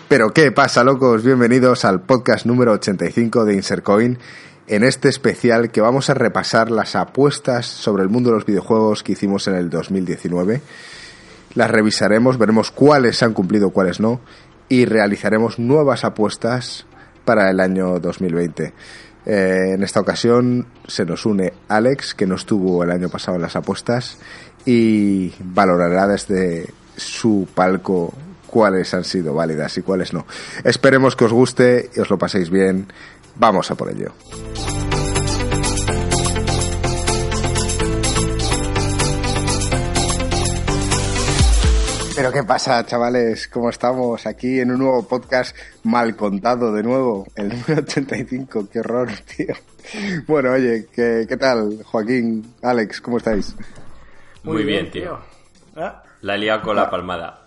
Pero ¿qué pasa, locos? Bienvenidos al podcast número 85 de Insercoin. En este especial que vamos a repasar las apuestas sobre el mundo de los videojuegos que hicimos en el 2019. Las revisaremos, veremos cuáles se han cumplido, cuáles no, y realizaremos nuevas apuestas para el año 2020. En esta ocasión se nos une Alex, que no estuvo el año pasado en las apuestas, y valorará desde su palco cuáles han sido válidas y cuáles no. Esperemos que os guste y os lo paséis bien. Vamos a por ello. Pero ¿qué pasa, chavales? ¿Cómo estamos? Aquí en un nuevo podcast mal contado de nuevo, el número 85. ¡Qué horror, tío! Bueno, oye, ¿qué tal, Joaquín, Alex? ¿Cómo estáis? Muy bien, tío. La he liado con la palmada.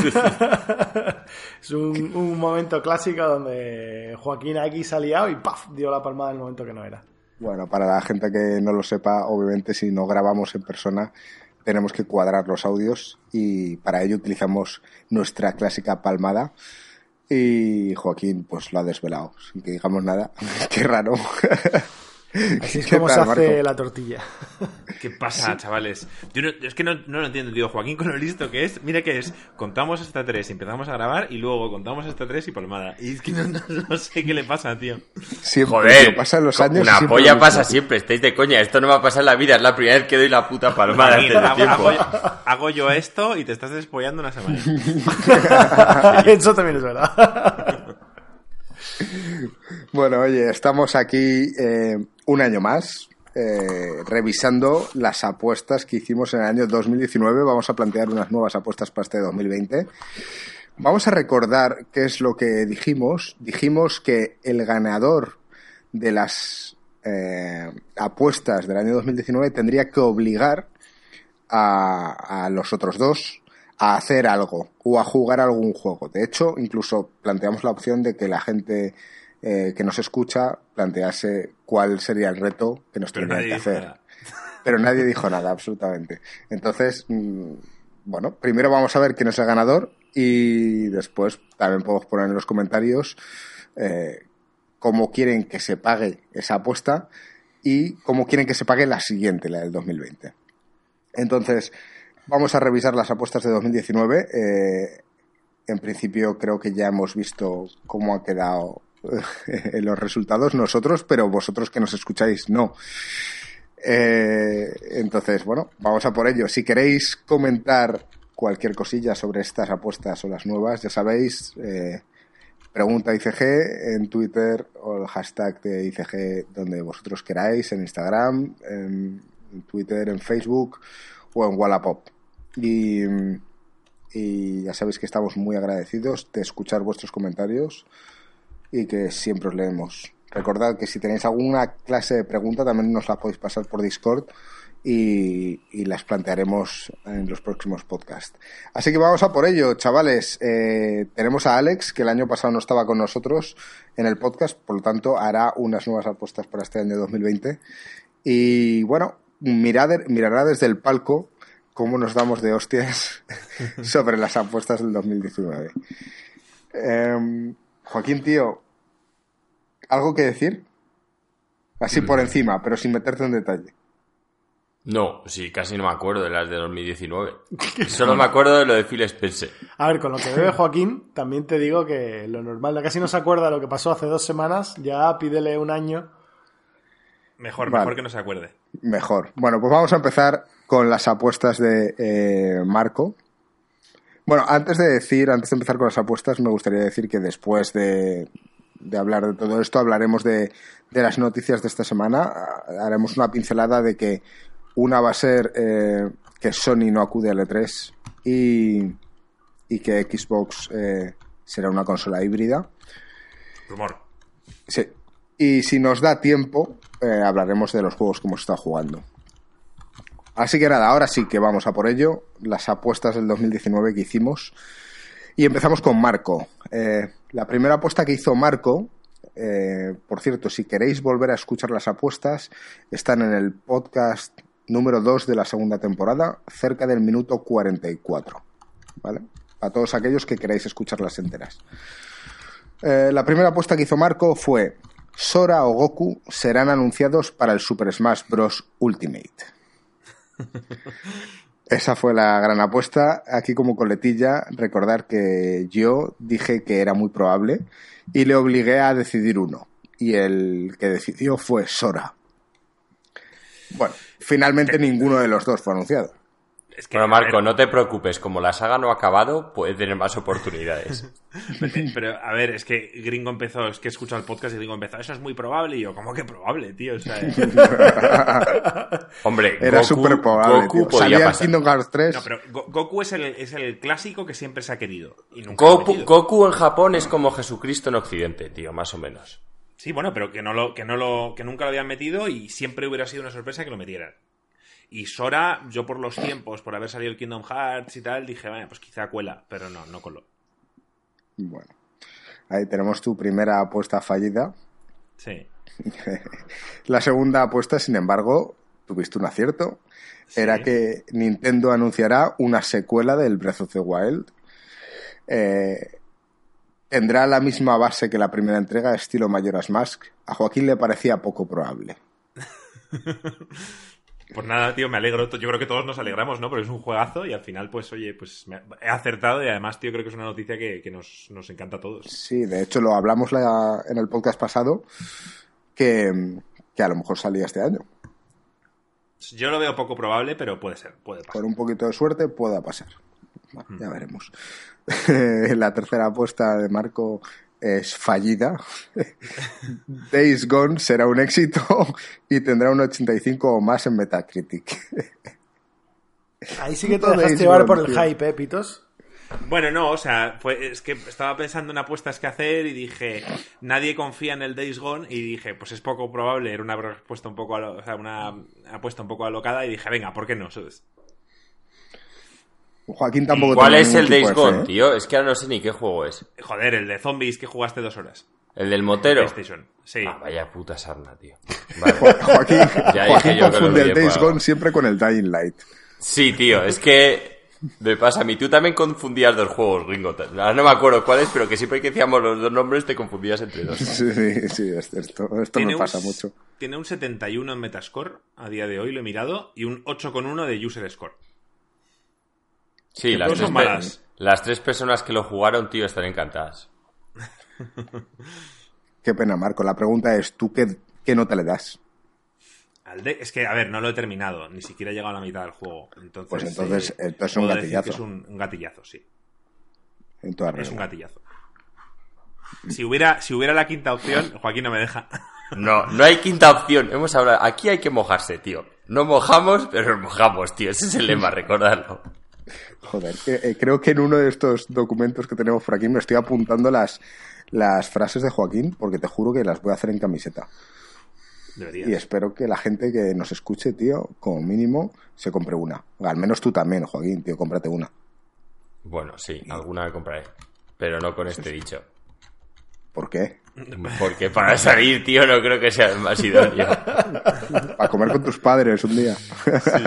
Es un momento clásico donde Joaquín aquí se ha liado y ¡paf! Dio la palmada en el momento que no era. Bueno, para la gente que no lo sepa, obviamente si no grabamos en persona tenemos que cuadrar los audios y para ello utilizamos nuestra clásica palmada y Joaquín pues lo ha desvelado, sin que digamos nada. Qué raro. Así es como se hace la tortilla. ¿Qué pasa, chavales? Yo es que no lo entiendo, tío. Joaquín, con lo listo que es, mira que es, contamos hasta 3 y empezamos a grabar y luego contamos hasta 3 y palmada. Y es que no sé qué le pasa, tío. Siempre, joder, pasan los años. Una polla pasa siempre, estáis de coña. Esto no va a pasar en la vida, es la primera vez que doy la puta palmada. Hago yo esto y te estás despollando una semana. Eso también es verdad. Bueno, oye, estamos aquí un año más revisando las apuestas que hicimos en el año 2019. Vamos a plantear unas nuevas apuestas para este 2020. Vamos a recordar qué es lo que dijimos. Dijimos que el ganador de las apuestas del año 2019 tendría que obligar a los otros dos a hacer algo o a jugar algún juego. De hecho, incluso planteamos la opción de que la gente que nos escucha plantease cuál sería el reto que nos tendrían que hacer. Pero nadie dijo nada, absolutamente. Entonces, bueno, primero vamos a ver quién es el ganador y después también podemos poner en los comentarios cómo quieren que se pague esa apuesta y cómo quieren que se pague la siguiente, la del 2020. Entonces, vamos a revisar las apuestas de 2019. En principio creo que ya hemos visto cómo ha quedado los resultados nosotros, pero vosotros que nos escucháis no. Entonces, bueno, vamos a por ello. Si queréis comentar cualquier cosilla sobre estas apuestas o las nuevas, ya sabéis, pregunta ICG en Twitter o el hashtag de ICG donde vosotros queráis, en Instagram, en Twitter, en Facebook o en Wallapop. Y ya sabéis que estamos muy agradecidos de escuchar vuestros comentarios y que siempre os leemos. Recordad que si tenéis alguna clase de pregunta también nos la podéis pasar por Discord y las plantearemos en los próximos podcasts. Así que vamos a por ello, chavales. Tenemos a Alex, que el año pasado no estaba con nosotros en el podcast, por lo tanto hará unas nuevas apuestas para este año 2020. Y bueno, mirará desde el palco cómo nos damos de hostias sobre las apuestas del 2019. Joaquín, tío, ¿algo que decir? Así por encima, pero sin meterte en detalle. No, sí, casi no me acuerdo de las de 2019. Solo me acuerdo de lo de Phil Spencer. A ver, con lo que bebe Joaquín, también te digo que lo normal, casi no se acuerda de lo que pasó hace 2 semanas, ya pídele un año. Mejor que no se acuerde. Mejor. Bueno, pues vamos a empezar con las apuestas de Marco. Bueno, antes de empezar con las apuestas, me gustaría decir que después de hablar de todo esto, hablaremos de las noticias de esta semana. Haremos una pincelada de que una va a ser que Sony no acude al E3 y que Xbox será una consola híbrida. Rumor. Sí. Y si nos da tiempo, hablaremos de los juegos que hemos estado jugando. Así que nada, ahora sí que vamos a por ello. Las apuestas del 2019 que hicimos. Y empezamos con Marco. La primera apuesta que hizo Marco, por cierto, si queréis volver a escuchar las apuestas, están en el podcast número 2 de la segunda temporada, cerca del minuto 44. ¿Vale? a todos aquellos que queráis escucharlas enteras. La primera apuesta que hizo Marco fue: Sora o Goku serán anunciados para el Super Smash Bros. Ultimate. Esa fue la gran apuesta. Aquí, como coletilla, recordar que yo dije que era muy probable y le obligué a decidir uno. Y el que decidió fue Sora. Bueno, finalmente ninguno de los dos fue anunciado. Es que, bueno, Marco, no te preocupes. Como la saga no ha acabado, puedes tener más oportunidades. Pero, a ver, es que Gringo empezó... Es que he escuchado el podcast y Gringo empezó: eso es muy probable. Y yo, ¿cómo que probable, tío? O sea, hombre, era súper probable. Goku podía salía pasar. Kingdom Hearts 3. No, pero Goku es el clásico que siempre se ha querido. Y nunca Goku en Japón es como Jesucristo en Occidente, tío, más o menos. Sí, bueno, pero que nunca lo habían metido y siempre hubiera sido una sorpresa que lo metieran. Y Sora, yo por los tiempos, por haber salido el Kingdom Hearts y tal, dije, bueno, pues quizá cuela, pero no coló. Bueno, ahí tenemos tu primera apuesta fallida. Sí. La segunda apuesta, sin embargo, tuviste un acierto. Sí. Era que Nintendo anunciará una secuela del Breath of the Wild. Tendrá la misma base que la primera entrega, estilo Majora's Mask. A Joaquín le parecía poco probable. Pues nada, tío, me alegro. Yo creo que todos nos alegramos, ¿no? Porque es un juegazo y al final, pues, oye, pues he acertado y además, tío, creo que es una noticia que nos encanta a todos. Sí, de hecho lo hablamos en el podcast pasado, que a lo mejor salía este año. Yo lo veo poco probable, pero puede ser, puede pasar. Con un poquito de suerte pueda pasar. Bueno, ya veremos. La tercera apuesta de Marco es fallida. Days Gone será un éxito y tendrá un 85 o más en Metacritic. Ahí sí que te dejaste llevar por el hype, Pitos. Bueno, no, o sea, es que estaba pensando en apuestas que hacer y dije, nadie confía en el Days Gone y dije, pues es poco probable, era una respuesta un poco, una apuesta un poco alocada y dije, venga, ¿por qué no? ¿Sabes? Joaquín tampoco. ¿Cuál es el Days Gone, tío? Es que ahora no sé ni qué juego es. Joder, el de zombies que jugaste 2 horas. ¿El del motero? PlayStation, sí. Ah, vaya puta sarna, tío. Vale. Joaquín confunde el Days Gone siempre con el Dying Light. Sí, tío, es que me pasa a mí. Tú también confundías dos juegos, Ringo. Ahora no me acuerdo cuáles, pero que siempre que decíamos los dos nombres te confundías entre dos. Sí, esto me pasa mucho. Tiene un 71 en Metascore a día de hoy, lo he mirado, y un 8,1 de User Score. Sí, las tres personas que lo jugaron, tío, están encantadas. Qué pena, Marco. La pregunta es, ¿tú qué nota le das? Es que, a ver, no lo he terminado. Ni siquiera he llegado a la mitad del juego. Entonces es un gatillazo. Que es un gatillazo, sí. En toda es un gatillazo. Si hubiera la quinta opción, Joaquín no me deja. No hay quinta opción. Hemos hablado. Aquí hay que mojarse, tío. No mojamos, pero nos mojamos, tío. Ese es el lema, recordarlo. Joder, creo que en uno de estos documentos que tenemos por aquí me estoy apuntando las frases de Joaquín, porque te juro que las voy a hacer en camiseta. Deberías. Y espero que la gente que nos escuche, tío, como mínimo, se compre una. Al menos tú también, Joaquín, tío, cómprate una. Bueno, sí, alguna me compraré. Pero no con este dicho. ¿Por qué? Porque para salir, tío, no creo que sea el más idóneo. Para comer con tus padres un día. Sí.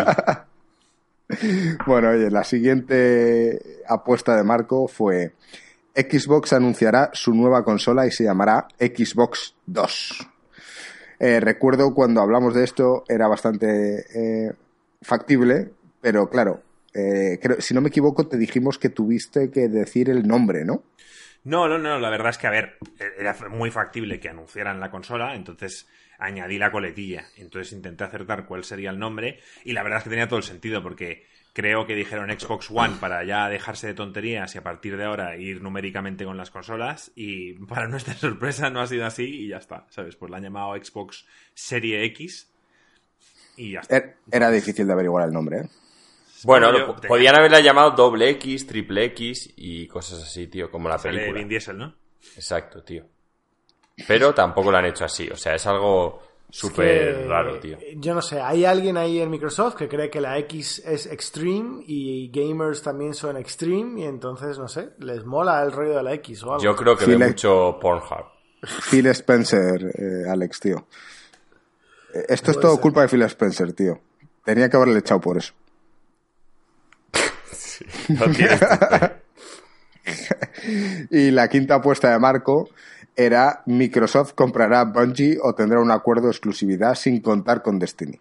Bueno, oye, la siguiente apuesta de Marco fue: Xbox anunciará su nueva consola y se llamará Xbox 2. Recuerdo cuando hablamos de esto era bastante factible, pero claro, si no me equivoco te dijimos que tuviste que decir el nombre, ¿no? No, la verdad es que, a ver, era muy factible que anunciaran la consola, entonces añadí la coletilla, entonces intenté acertar cuál sería el nombre y la verdad es que tenía todo el sentido porque creo que dijeron Xbox One para ya dejarse de tonterías y a partir de ahora ir numéricamente con las consolas y para nuestra sorpresa no ha sido así y ya está, ¿sabes? Pues la han llamado Xbox Serie X y ya está. Era difícil de averiguar el nombre, ¿eh? Bueno, podían haberla llamado doble X, triple X y cosas así, tío, como la película. Sale Vin Diesel, ¿no? Exacto, tío. Pero tampoco lo han hecho así, o sea, es algo súper raro, tío. Yo no sé, hay alguien ahí en Microsoft que cree que la X es Extreme y gamers también son Extreme y entonces, no sé, les mola el rollo de la X o algo. Yo creo que ve mucho Pornhub. Phil Spencer, Alex, tío. Esto es todo culpa de Phil Spencer, tío. Tenía que haberle echado por eso. Sí, no tienes Y la quinta apuesta de Marco era Microsoft comprará Bungie o tendrá un acuerdo de exclusividad sin contar con Destiny.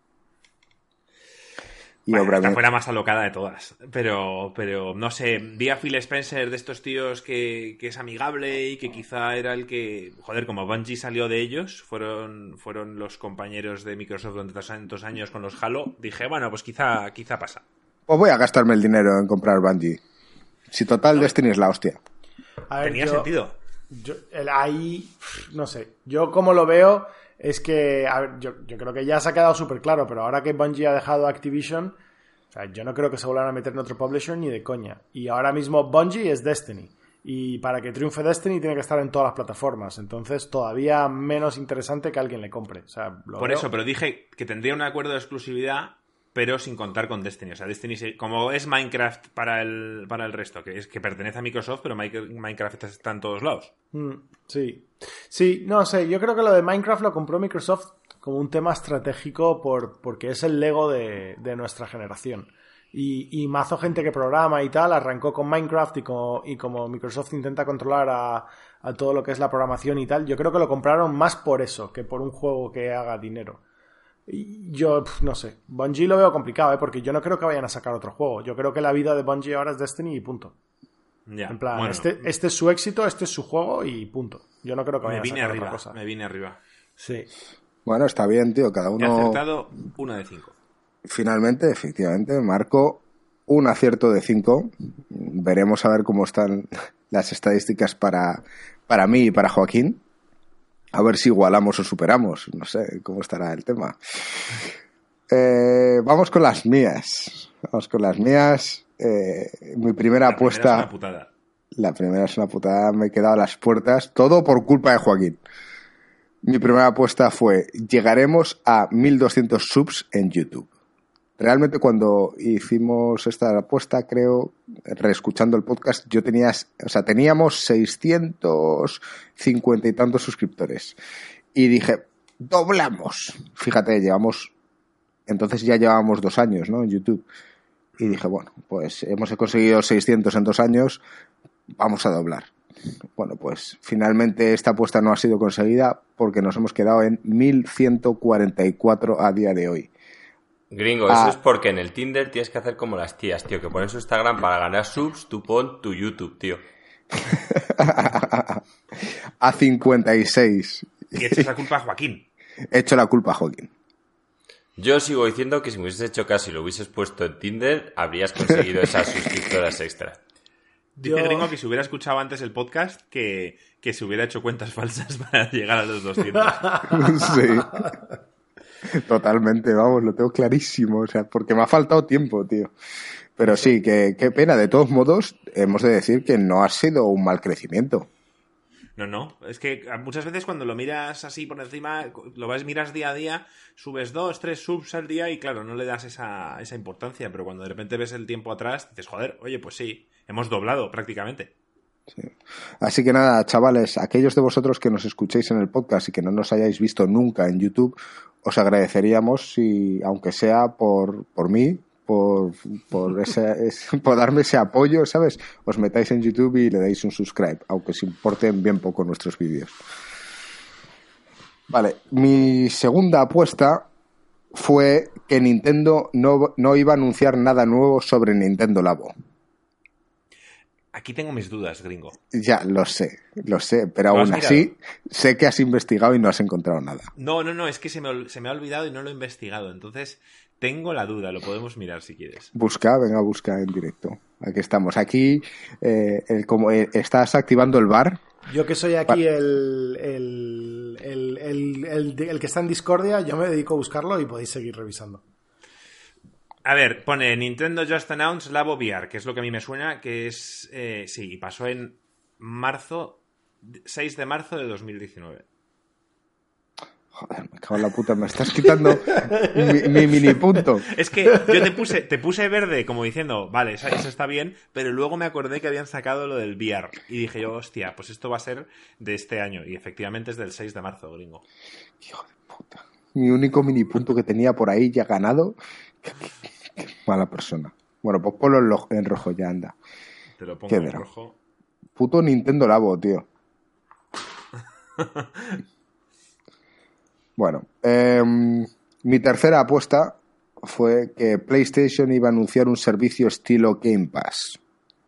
Y Bueno, esta obviamente... fue la más alocada de todas. Pero no sé, vi a Phil Spencer de estos tíos que es amigable y que quizá era el que... Joder, como Bungie salió de ellos, fueron los compañeros de Microsoft durante tantos años con los Halo. Dije, bueno, pues quizá pasa. Pues voy a gastarme el dinero en comprar Bungie. Si total Destiny es la hostia. A ver, Tenía sentido. Ahí, no sé. Yo como lo veo es que, a ver, yo creo que ya se ha quedado súper claro, pero ahora que Bungie ha dejado Activision, o sea, yo no creo que se vuelvan a meter en otro publisher ni de coña. Y ahora mismo Bungie es Destiny. Y para que triunfe Destiny tiene que estar en todas las plataformas. Entonces todavía menos interesante que alguien le compre. O sea, Por eso, pero dije que tendría un acuerdo de exclusividad, pero sin contar con Destiny. O sea, Destiny, como es Minecraft para el resto, que pertenece a Microsoft, pero Minecraft está en todos lados. Sí. Sí, no sé, yo creo que lo de Minecraft lo compró Microsoft como un tema estratégico porque es el Lego de nuestra generación. Y mazo gente que programa y tal arrancó con Minecraft y como Microsoft intenta controlar a todo lo que es la programación y tal, yo creo que lo compraron más por eso que por un juego que haga dinero. Y yo no sé, Bungie lo veo complicado, porque yo no creo que vayan a sacar otro juego. Yo creo que la vida de Bungie ahora es Destiny y punto. Ya, En plan, bueno, este es su éxito, este es su juego y punto. Yo no creo que vayan a sacar otra cosa. me vine arriba. Sí. Bueno, está bien, tío. Cada He uno... acertado 1 de 5. Finalmente, efectivamente, Marco, un acierto de 5. Veremos a ver cómo están las estadísticas para mí y para Joaquín. A ver si igualamos o superamos. No sé cómo estará el tema. Vamos con las mías. Mi primera apuesta... La primera es una putada. La primera es una putada. Me he quedado a las puertas. Todo por culpa de Joaquín. Mi primera apuesta fue: llegaremos a 1200 subs en YouTube. Realmente cuando hicimos esta apuesta, creo, reescuchando el podcast, teníamos 650 y tantos suscriptores. Y dije, doblamos. Fíjate, entonces ya llevábamos 2 años, ¿no? En YouTube. Y dije, bueno, pues hemos conseguido 600 en 2 años, vamos a doblar. Bueno, pues finalmente esta apuesta no ha sido conseguida porque nos hemos quedado en 1144 a día de hoy. Gringo, eso es porque en el Tinder tienes que hacer como las tías, tío, que ponen su Instagram para ganar subs, tú pon tu YouTube, tío. A 56. Y echas la culpa a Joaquín. He hecho la culpa a Joaquín. Yo sigo diciendo que si me hubieses hecho caso y lo hubieses puesto en Tinder, habrías conseguido esas suscriptoras extra. Dice Gringo que si hubiera escuchado antes el podcast, que se hubiera hecho cuentas falsas para llegar a los 200. Sí. Totalmente, vamos, lo tengo clarísimo. O sea, porque me ha faltado tiempo, tío. Pero sí, qué pena. De todos modos, hemos de decir que no ha sido un mal crecimiento. No. Es que muchas veces cuando lo miras así por encima, miras día a día, subes 2, 3 subs al día y claro, no le das esa importancia. Pero cuando de repente ves el tiempo atrás, dices, joder, oye, pues sí, hemos doblado prácticamente. Sí. Así que nada, chavales, aquellos de vosotros que nos escuchéis en el podcast y que no nos hayáis visto nunca en YouTube, os agradeceríamos si, aunque sea por mí, por darme ese apoyo, ¿sabes? Os metáis en YouTube y le dais un subscribe, aunque os importen bien poco nuestros vídeos. Vale, mi segunda apuesta fue que Nintendo no iba a anunciar nada nuevo sobre Nintendo Labo. Aquí tengo mis dudas, Gringo. Ya, lo sé, pero aún así sé que has investigado y no has encontrado nada. No, es que se me ha olvidado y no lo he investigado, entonces tengo la duda, lo podemos mirar si quieres. Busca en directo. Aquí estamos, aquí estás activando el bar. Yo que soy aquí el que está en Discordia, yo me dedico a buscarlo y podéis seguir revisando. A ver, pone Nintendo Just Announced Labo VR, que es lo que a mí me suena, que es... sí, pasó en 6 de marzo de 2019. Joder, me cago en la puta, me estás quitando mi mini punto. Es que yo te puse verde como diciendo, vale, eso está bien, pero luego me acordé que habían sacado lo del VR. Y dije yo, hostia, pues esto va a ser de este año. Y efectivamente es del 6 de marzo, Gringo. Hijo de puta. Mi único mini punto que tenía por ahí ya ganado... Qué mala persona. Bueno, pues ponlo en rojo ya, anda. Te lo pongo en rojo. Puto Nintendo Labo, tío. Bueno, mi tercera apuesta fue que PlayStation iba a anunciar un servicio estilo Game Pass.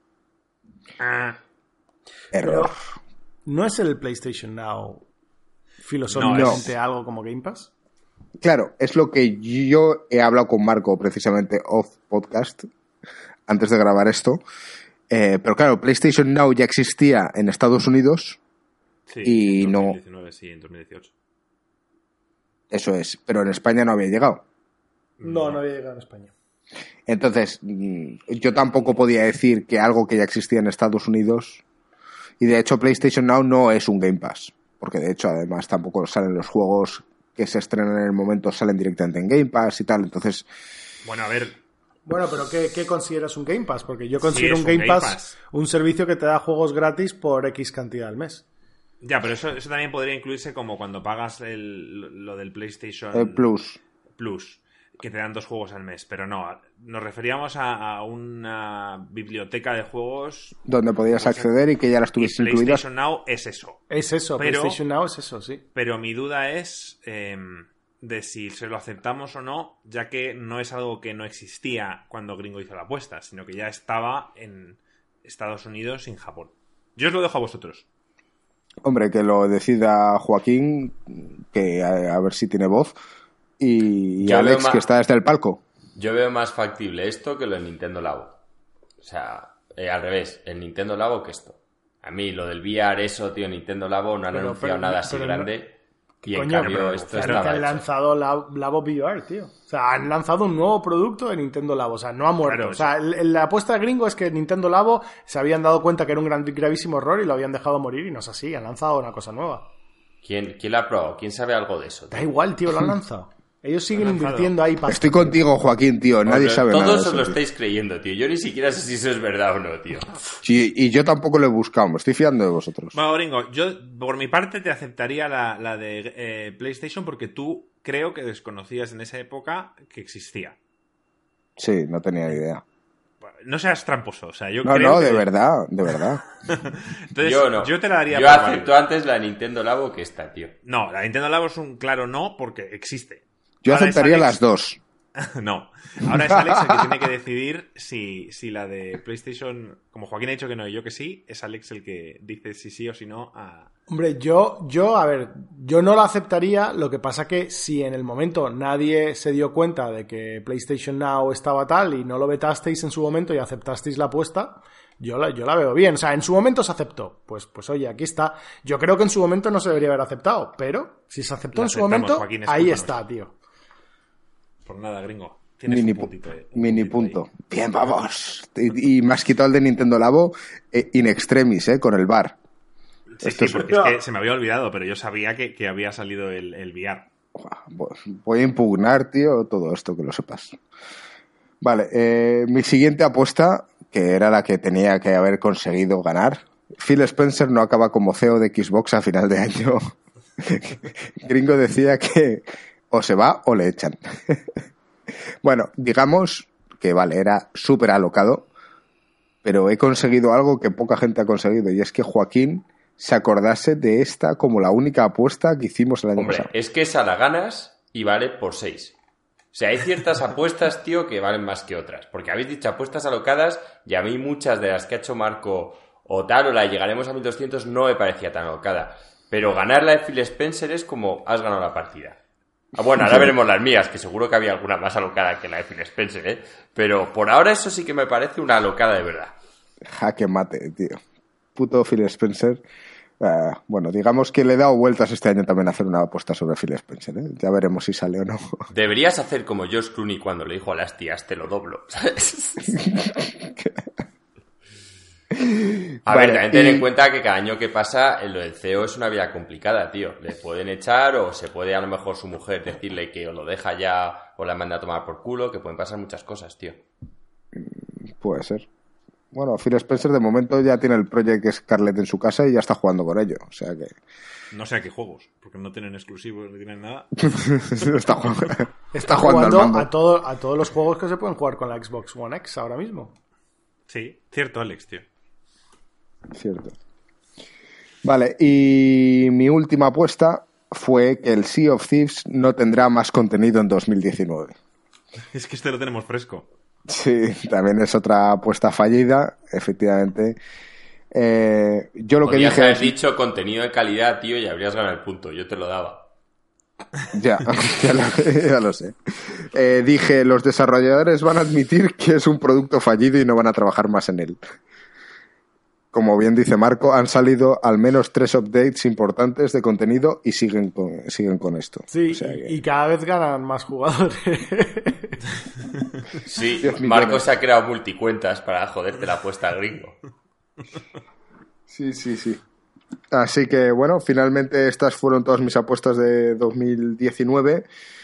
Error. Pero, ¿no es el PlayStation Now filosóficamente algo como Game Pass? Claro, es lo que yo he hablado con Marco precisamente off podcast antes de grabar esto. Pero claro, PlayStation Now ya existía en Estados Unidos y en no... 2019, sí, en 2018. Eso es, pero en España no había llegado. No había llegado en España. Entonces, yo tampoco podía decir que algo que ya existía en Estados Unidos... Y de hecho PlayStation Now no es un Game Pass, porque de hecho además tampoco salen los juegos que se estrenan en el momento, salen directamente en Game Pass y tal, entonces... Bueno, a ver... Bueno, pero ¿qué consideras un Game Pass? Porque yo considero Sí, un Game Pass un servicio que te da juegos gratis por X cantidad al mes. Ya, pero eso también podría incluirse como cuando pagas lo del PlayStation El Plus. Que te dan 2 juegos al mes. Pero no, nos referíamos a una biblioteca de juegos Donde podías acceder y que ya las tuviese incluidas. PlayStation Now es eso. Es eso, Pero, PlayStation Now es eso, sí. Pero mi duda es de si se lo aceptamos o no, ya que no es algo que no existía cuando Gringo hizo la apuesta, sino que ya estaba en Estados Unidos y en Japón. Yo os lo dejo a vosotros. Hombre, que lo decida Joaquín, que a ver si tiene voz, y Alex, que está desde el palco. Yo veo más factible esto que lo de Nintendo Labo. O sea, al revés, el Nintendo Labo que esto. A mí lo del VR, eso, tío, Nintendo Labo no han anunciado nada así grande. Y en cambio esto estaba hecho. Han lanzado Labo VR, tío. O sea, han lanzado un nuevo producto de Nintendo Labo. O sea, no ha muerto. Claro, o sea, la apuesta de Gringo es que Nintendo Labo se habían dado cuenta que era un gravísimo error y lo habían dejado morir, y no es así. Han lanzado una cosa nueva. ¿Quién lo ha probado? ¿Quién sabe algo de eso, tío? Da igual, tío, lo han lanzado. Ellos siguen invirtiendo ahí para... Estoy contigo, Joaquín, tío. Nadie sabe nada. Todos os lo estáis creyendo, tío. Yo ni siquiera sé si eso es verdad o no, tío. Sí, y yo tampoco lo he buscado. Me estoy fiando de vosotros. Bueno, Gringo, yo por mi parte te aceptaría la de PlayStation porque tú creo que desconocías en esa época que existía. Sí, no tenía ni idea. No seas tramposo, o sea, yo No, creo no, que... de verdad. Entonces, yo no. Yo te la daría Yo por acepto válida. antes la Nintendo Labo que esta, tío. No, la Nintendo Labo es un claro no porque existe. Yo Ahora aceptaría es Alex... las dos. No. Ahora es Alex el que tiene que decidir si la de PlayStation, como Joaquín ha dicho que no y yo que sí, es Alex el que dice si sí o si no a... Hombre, a ver, yo no la aceptaría. Lo que pasa que si en el momento nadie se dio cuenta de que PlayStation Now estaba tal y no lo vetasteis en su momento y aceptasteis la apuesta, yo la veo bien. O sea, en su momento se aceptó. Pues oye, aquí está. Yo creo que en su momento no se debería haber aceptado, pero si se aceptó en su momento, Joaquín, ahí está, tío. Por nada, Gringo. Tienes Mini, un puntito, mini un punto. ahí. Bien, vamos. Y me has quitado el de Nintendo Labo in extremis, con el bar. Sí, Esto sí, porque es que se me había olvidado, pero yo sabía que había salido el VR. Voy a impugnar, tío, todo esto, que lo sepas. Vale, mi siguiente apuesta, que era la que tenía que haber conseguido ganar. Phil Spencer no acaba como CEO de Xbox a final de año. Gringo decía que o se va o le echan. Bueno, digamos que vale, era súper alocado, pero he conseguido algo que poca gente ha conseguido, y es que Joaquín se acordase de esta como la única apuesta que hicimos el año pasado. Es que esa la ganas y vale por 6. O sea, hay ciertas apuestas, tío, que valen más que otras. Porque habéis dicho apuestas alocadas y a mí muchas de las que ha hecho Marco o tal, o la llegaremos a 1200, no me parecía tan alocada. Pero ganar la de Phil Spencer es como has ganado la partida. Bueno, ahora veremos las mías, que seguro que había alguna más alocada que la de Phil Spencer, ¿eh? Pero por ahora eso sí que me parece una alocada de verdad. Jaque mate, tío. Puto Phil Spencer. Bueno, digamos que le he dado vueltas este año también a hacer una apuesta sobre Phil Spencer, ¿eh? Ya veremos si sale o no. Deberías hacer como George Clooney cuando le dijo a las tías, te lo doblo, ¿sabes? A ver, también ten en cuenta que cada año que pasa lo del CEO es una vida complicada, tío. Le pueden echar o se puede a lo mejor su mujer decirle que o lo deja ya o la manda a tomar por culo, que pueden pasar muchas cosas, tío. Puede ser. Bueno, Phil Spencer de momento ya tiene el Project Scarlet en su casa y ya está jugando con ello, o sea que... No sé a qué juegos, porque no tienen exclusivos, no tienen nada. está jugando al mando. a todos los juegos que se pueden jugar con la Xbox One X ahora mismo. Sí, cierto, Alex, tío. Cierto. Vale, y mi última apuesta fue que el Sea of Thieves no tendrá más contenido en 2019. Es que este lo tenemos fresco. Sí, también es otra apuesta fallida, efectivamente. Yo lo que Podrías dije haber es... dicho contenido de calidad, tío, y habrías ganado el punto. Yo te lo daba. Ya lo sé. Dije, los desarrolladores van a admitir que es un producto fallido y no van a trabajar más en él. Como bien dice Marco, han salido al menos 3 updates importantes de contenido y siguen con esto. Sí, o sea que... y cada vez ganan más jugadores. Sí, 10 millones. Marco se ha creado multicuentas para joderte la apuesta al gringo. Sí. Así que, bueno, finalmente estas fueron todas mis apuestas de 2019.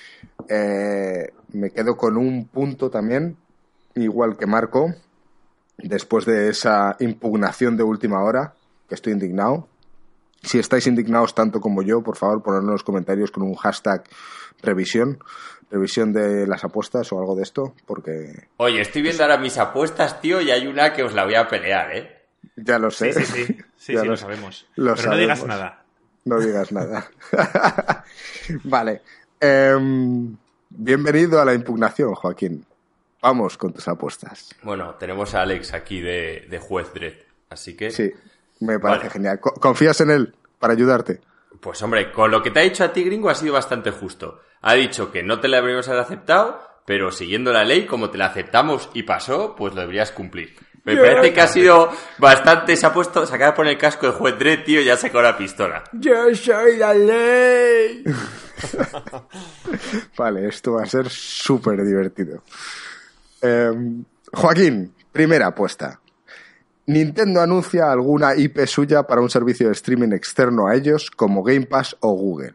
Me quedo con un punto también, igual que Marco, después de esa impugnación de última hora, que estoy indignado. Si estáis indignados tanto como yo, por favor, ponedlo en los comentarios con un hashtag revisión de las apuestas o algo de esto, porque... Oye, estoy viendo ahora mis apuestas, tío, y hay una que os la voy a pelear, ¿eh? Ya lo sé. Sí, lo sabemos. Pero no digas nada. No digas nada. Vale. Bienvenido a la impugnación, Joaquín. Vamos con tus apuestas. Bueno, tenemos a Alex aquí de juez Dredd, así que... Sí, me parece genial. ¿Confías en él para ayudarte? Pues hombre, con lo que te ha dicho a ti, gringo, ha sido bastante justo. Ha dicho que no te la deberíamos haber aceptado, pero siguiendo la ley, como te la aceptamos y pasó, pues lo deberías cumplir. Me parece que ha sido bastante... Se acaba de poner el casco de juez Dredd, tío, y ya sacó la pistola. ¡Yo soy la ley! Vale, esto va a ser súper divertido. Joaquín, primera apuesta. Nintendo anuncia alguna IP suya para un servicio de streaming externo a ellos, como Game Pass o Google.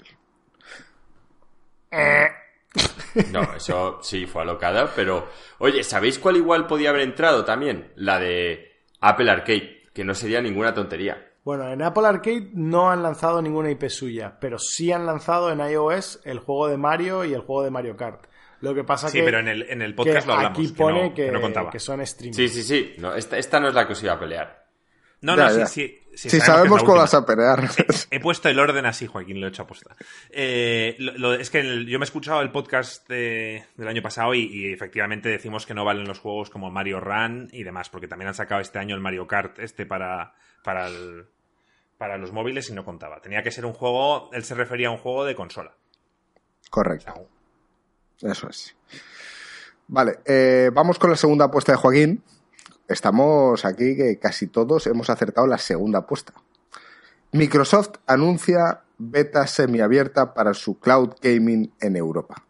No, eso sí fue alocada, pero... Oye, ¿sabéis cuál igual podía haber entrado también? La de Apple Arcade, que no sería ninguna tontería. Bueno, en Apple Arcade no han lanzado ninguna IP suya, pero sí han lanzado en iOS el juego de Mario y el juego de Mario Kart. Lo que pasa sí, pero en el podcast lo hablamos. Aquí pone que no contaba. que son streaming. Sí. No, esta no es la que os iba a pelear. Ya. Sí, sabemos cuál vas a pelear. He puesto el orden así, Joaquín, lo he hecho aposta. Es que yo me he escuchado el podcast del año pasado y efectivamente decimos que no valen los juegos como Mario Run y demás, porque también han sacado este año el Mario Kart para los móviles y no contaba. Tenía que ser un juego, él se refería a un juego de consola. Correcto. Eso es. Vale, vamos con la segunda apuesta de Joaquín. Estamos aquí que casi todos hemos acertado la segunda apuesta. Microsoft anuncia beta semiabierta para su cloud gaming en Europa.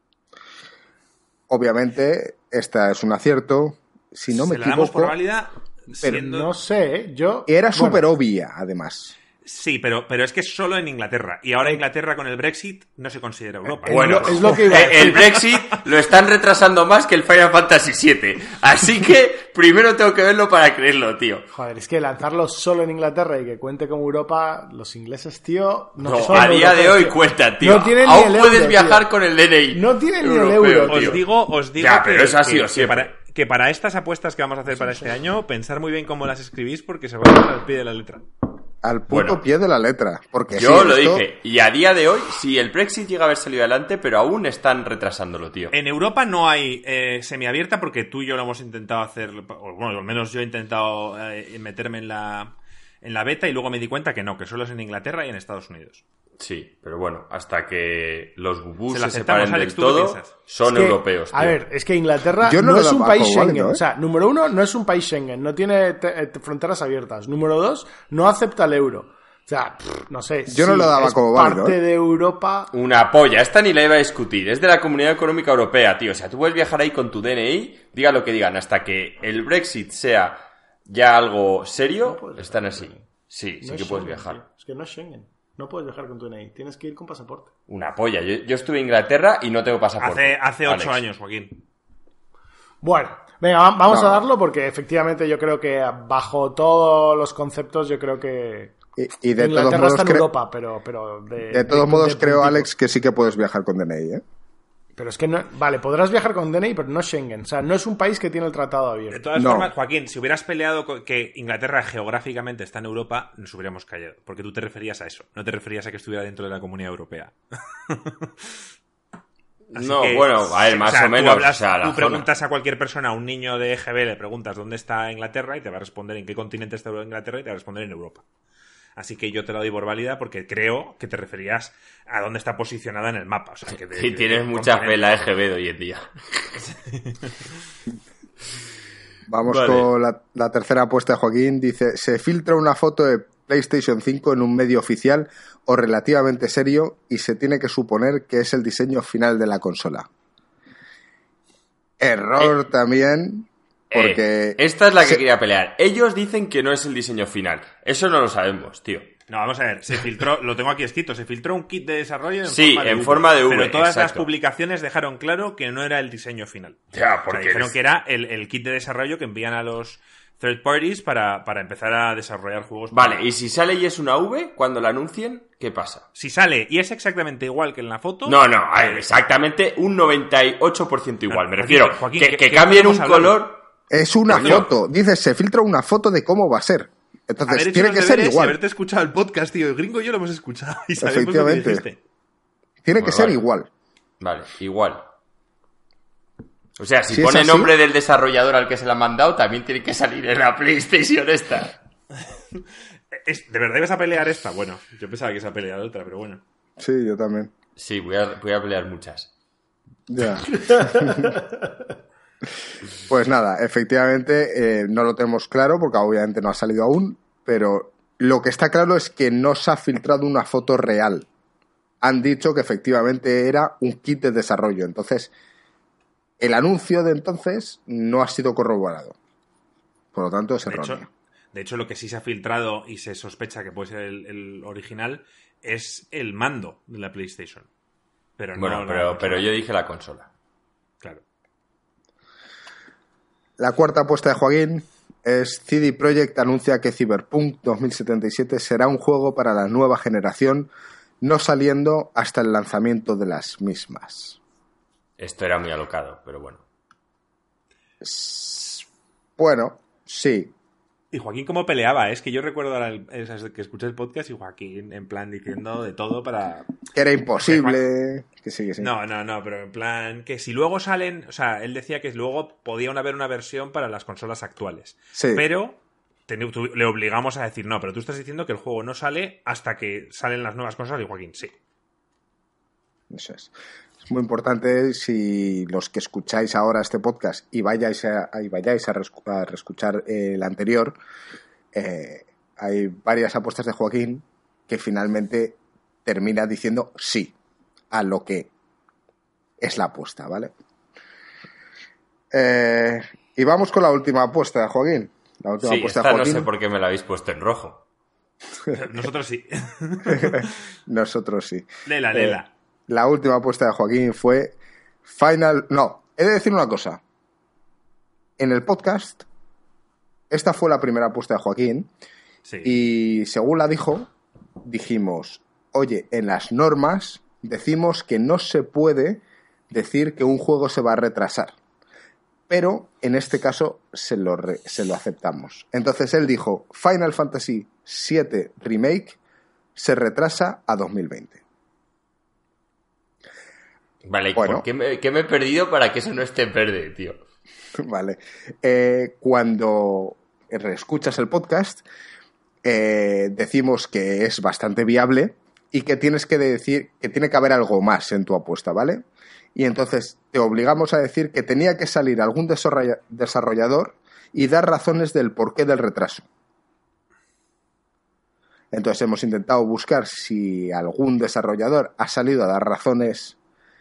Obviamente, esta es un acierto. Si no me equivoco... ¿Se la damos por válida? Pero no sé, yo... Era súper obvia, además. Sí, pero es que es solo en Inglaterra. Y ahora Inglaterra con el Brexit no se considera Europa. Bueno, es lo que iba a decir. El Brexit lo están retrasando más que el Final Fantasy VII. Así que primero tengo que verlo para creerlo, tío. Joder, es que lanzarlo solo en Inglaterra y que cuente como Europa, los ingleses, tío, no son a día de hoy cuenta, tío. No tienen aún ni el puedes euro, viajar tío. con el DNI. No tienen ni europeo, el euro. Os digo ya, pero eso ha sido siempre. Que para estas apuestas que vamos a hacer para este año, pensar muy bien cómo las escribís porque se van al pie de la letra. Al puto pie de la letra. Porque yo lo dije. Y a día de hoy, sí, el Brexit llega a haber salido adelante, pero aún están retrasándolo, tío. En Europa no hay semiabierta porque tú y yo lo hemos intentado hacer. Bueno, al menos yo he intentado meterme en la beta y luego me di cuenta que no, que solo es en Inglaterra y en Estados Unidos. Sí, pero bueno, hasta que los bubús se separen Alex, del todo, son europeos, tío. A ver, es que Inglaterra no no es un país Schengen. Válido, ¿eh? O sea, número uno, no es un país Schengen, no tiene fronteras abiertas. Número dos, no acepta el euro. O sea, no sé. Yo no lo daba como válido. Parte de Europa. Una polla, esta ni la iba a discutir. Es de la Comunidad Económica Europea, tío. O sea, tú puedes viajar ahí con tu DNI, diga lo que digan, hasta que el Brexit sea ya algo serio, están así. Sí, sí que puedes viajar. Tío. Es que no es Schengen. No puedes viajar con tu DNI. Tienes que ir con pasaporte. Una polla. Yo estuve en Inglaterra y no tengo pasaporte. Hace 8 años, Joaquín. Bueno, venga, vamos a darlo porque efectivamente yo creo que bajo todos los conceptos yo creo que y de Inglaterra todos modos está en Europa, pero de todos modos creo, Alex, que sí que puedes viajar con DNI, ¿eh? Pero es que no... Vale, podrás viajar con DNI, pero no Schengen. O sea, no es un país que tiene el tratado abierto. De todas formas, Joaquín, si hubieras peleado que Inglaterra geográficamente está en Europa, nos hubiéramos callado. Porque tú te referías a eso. No te referías a que estuviera dentro de la Comunidad Europea. No, bueno, a ver, más o menos. Tú preguntas a cualquier persona, a un niño de EGB, le preguntas dónde está Inglaterra y te va a responder en qué continente está Inglaterra y te va a responder en Europa. Así que yo te la doy por válida porque creo que te referías a dónde está posicionada en el mapa. O sea, que sí, tienes mucha fe en la EGB de hoy en día. Vamos con la tercera apuesta de Joaquín. Dice, se filtra una foto de PlayStation 5 en un medio oficial o relativamente serio y se tiene que suponer que es el diseño final de la consola. Error también... Porque esta es la que quería pelear. Ellos dicen que no es el diseño final. Eso no lo sabemos, tío. No, vamos a ver. Se filtró, lo tengo aquí escrito, se filtró un kit de desarrollo en forma de V. Pero todas las publicaciones dejaron claro que no era el diseño final. Ya, porque dijeron que era el kit de desarrollo que envían a los third parties para empezar a desarrollar juegos. Vale, y si sale y es una V, cuando la anuncien, ¿qué pasa? Si sale y es exactamente igual que en la foto... No, exactamente un 98% igual. Me refiero, Joaquín, que cambien un color... Es una foto. Dices, se filtra una foto de cómo va a ser. Entonces, tiene que ser igual. Haberte escuchado el podcast, tío. El gringo y yo lo hemos escuchado. Y sabemos lo que dijiste. Tiene que ser igual. Vale, igual. O sea, si pone nombre del desarrollador al que se la han mandado, también tiene que salir en la PlayStation esta. ¿De verdad ibas a pelear esta? Bueno, yo pensaba que ibas a pelear otra, pero bueno. Sí, yo también. Sí, voy a pelear muchas. Ya. Pues nada, efectivamente no lo tenemos claro porque obviamente no ha salido aún, pero lo que está claro es que no se ha filtrado una foto real. Han dicho que efectivamente era un kit de desarrollo, entonces el anuncio de entonces no ha sido corroborado. Por lo tanto es erróneo. De hecho, lo que sí se ha filtrado y se sospecha que puede ser el original es el mando de la PlayStation. Pero bueno, pero yo dije la consola. Claro. La cuarta apuesta de Joaquín es CD Projekt anuncia que Cyberpunk 2077 será un juego para la nueva generación, no saliendo hasta el lanzamiento de las mismas. Esto era muy alocado, pero bueno. Bueno, sí. Y Joaquín cómo peleaba, es que yo recuerdo ahora que escuché el podcast y Joaquín en plan diciendo de todo para... Que era imposible, que sí. No, pero en plan que si luego salen, o sea, él decía que luego podía haber una versión para las consolas actuales. Sí. Pero le obligamos a decir, no, pero tú estás diciendo que el juego no sale hasta que salen las nuevas consolas y Joaquín, sí. Eso es. Es muy importante si los que escucháis ahora este podcast y vayáis a reescuchar el anterior, hay varias apuestas de Joaquín que finalmente termina diciendo sí a lo que es la apuesta, ¿vale? Y vamos con la última apuesta de Joaquín. La última apuesta de Joaquín. No sé por qué me la habéis puesto en rojo. Nosotros sí. Nosotros sí. Lela. La última apuesta de Joaquín fue Final... No, he de decir una cosa. En el podcast, esta fue la primera apuesta de Joaquín. Sí. Y según la dijimos, oye, en las normas decimos que no se puede decir que un juego se va a retrasar. Pero en este caso se lo aceptamos. Entonces él dijo, Final Fantasy VII Remake se retrasa a 2020. Vale, bueno, ¿qué me he perdido para que eso no esté verde, tío? Vale. Cuando reescuchas el podcast, decimos que es bastante viable y que tienes que decir que tiene que haber algo más en tu apuesta, ¿vale? Y entonces te obligamos a decir que tenía que salir algún desarrollador y dar razones del porqué del retraso. Entonces hemos intentado buscar si algún desarrollador ha salido a dar razones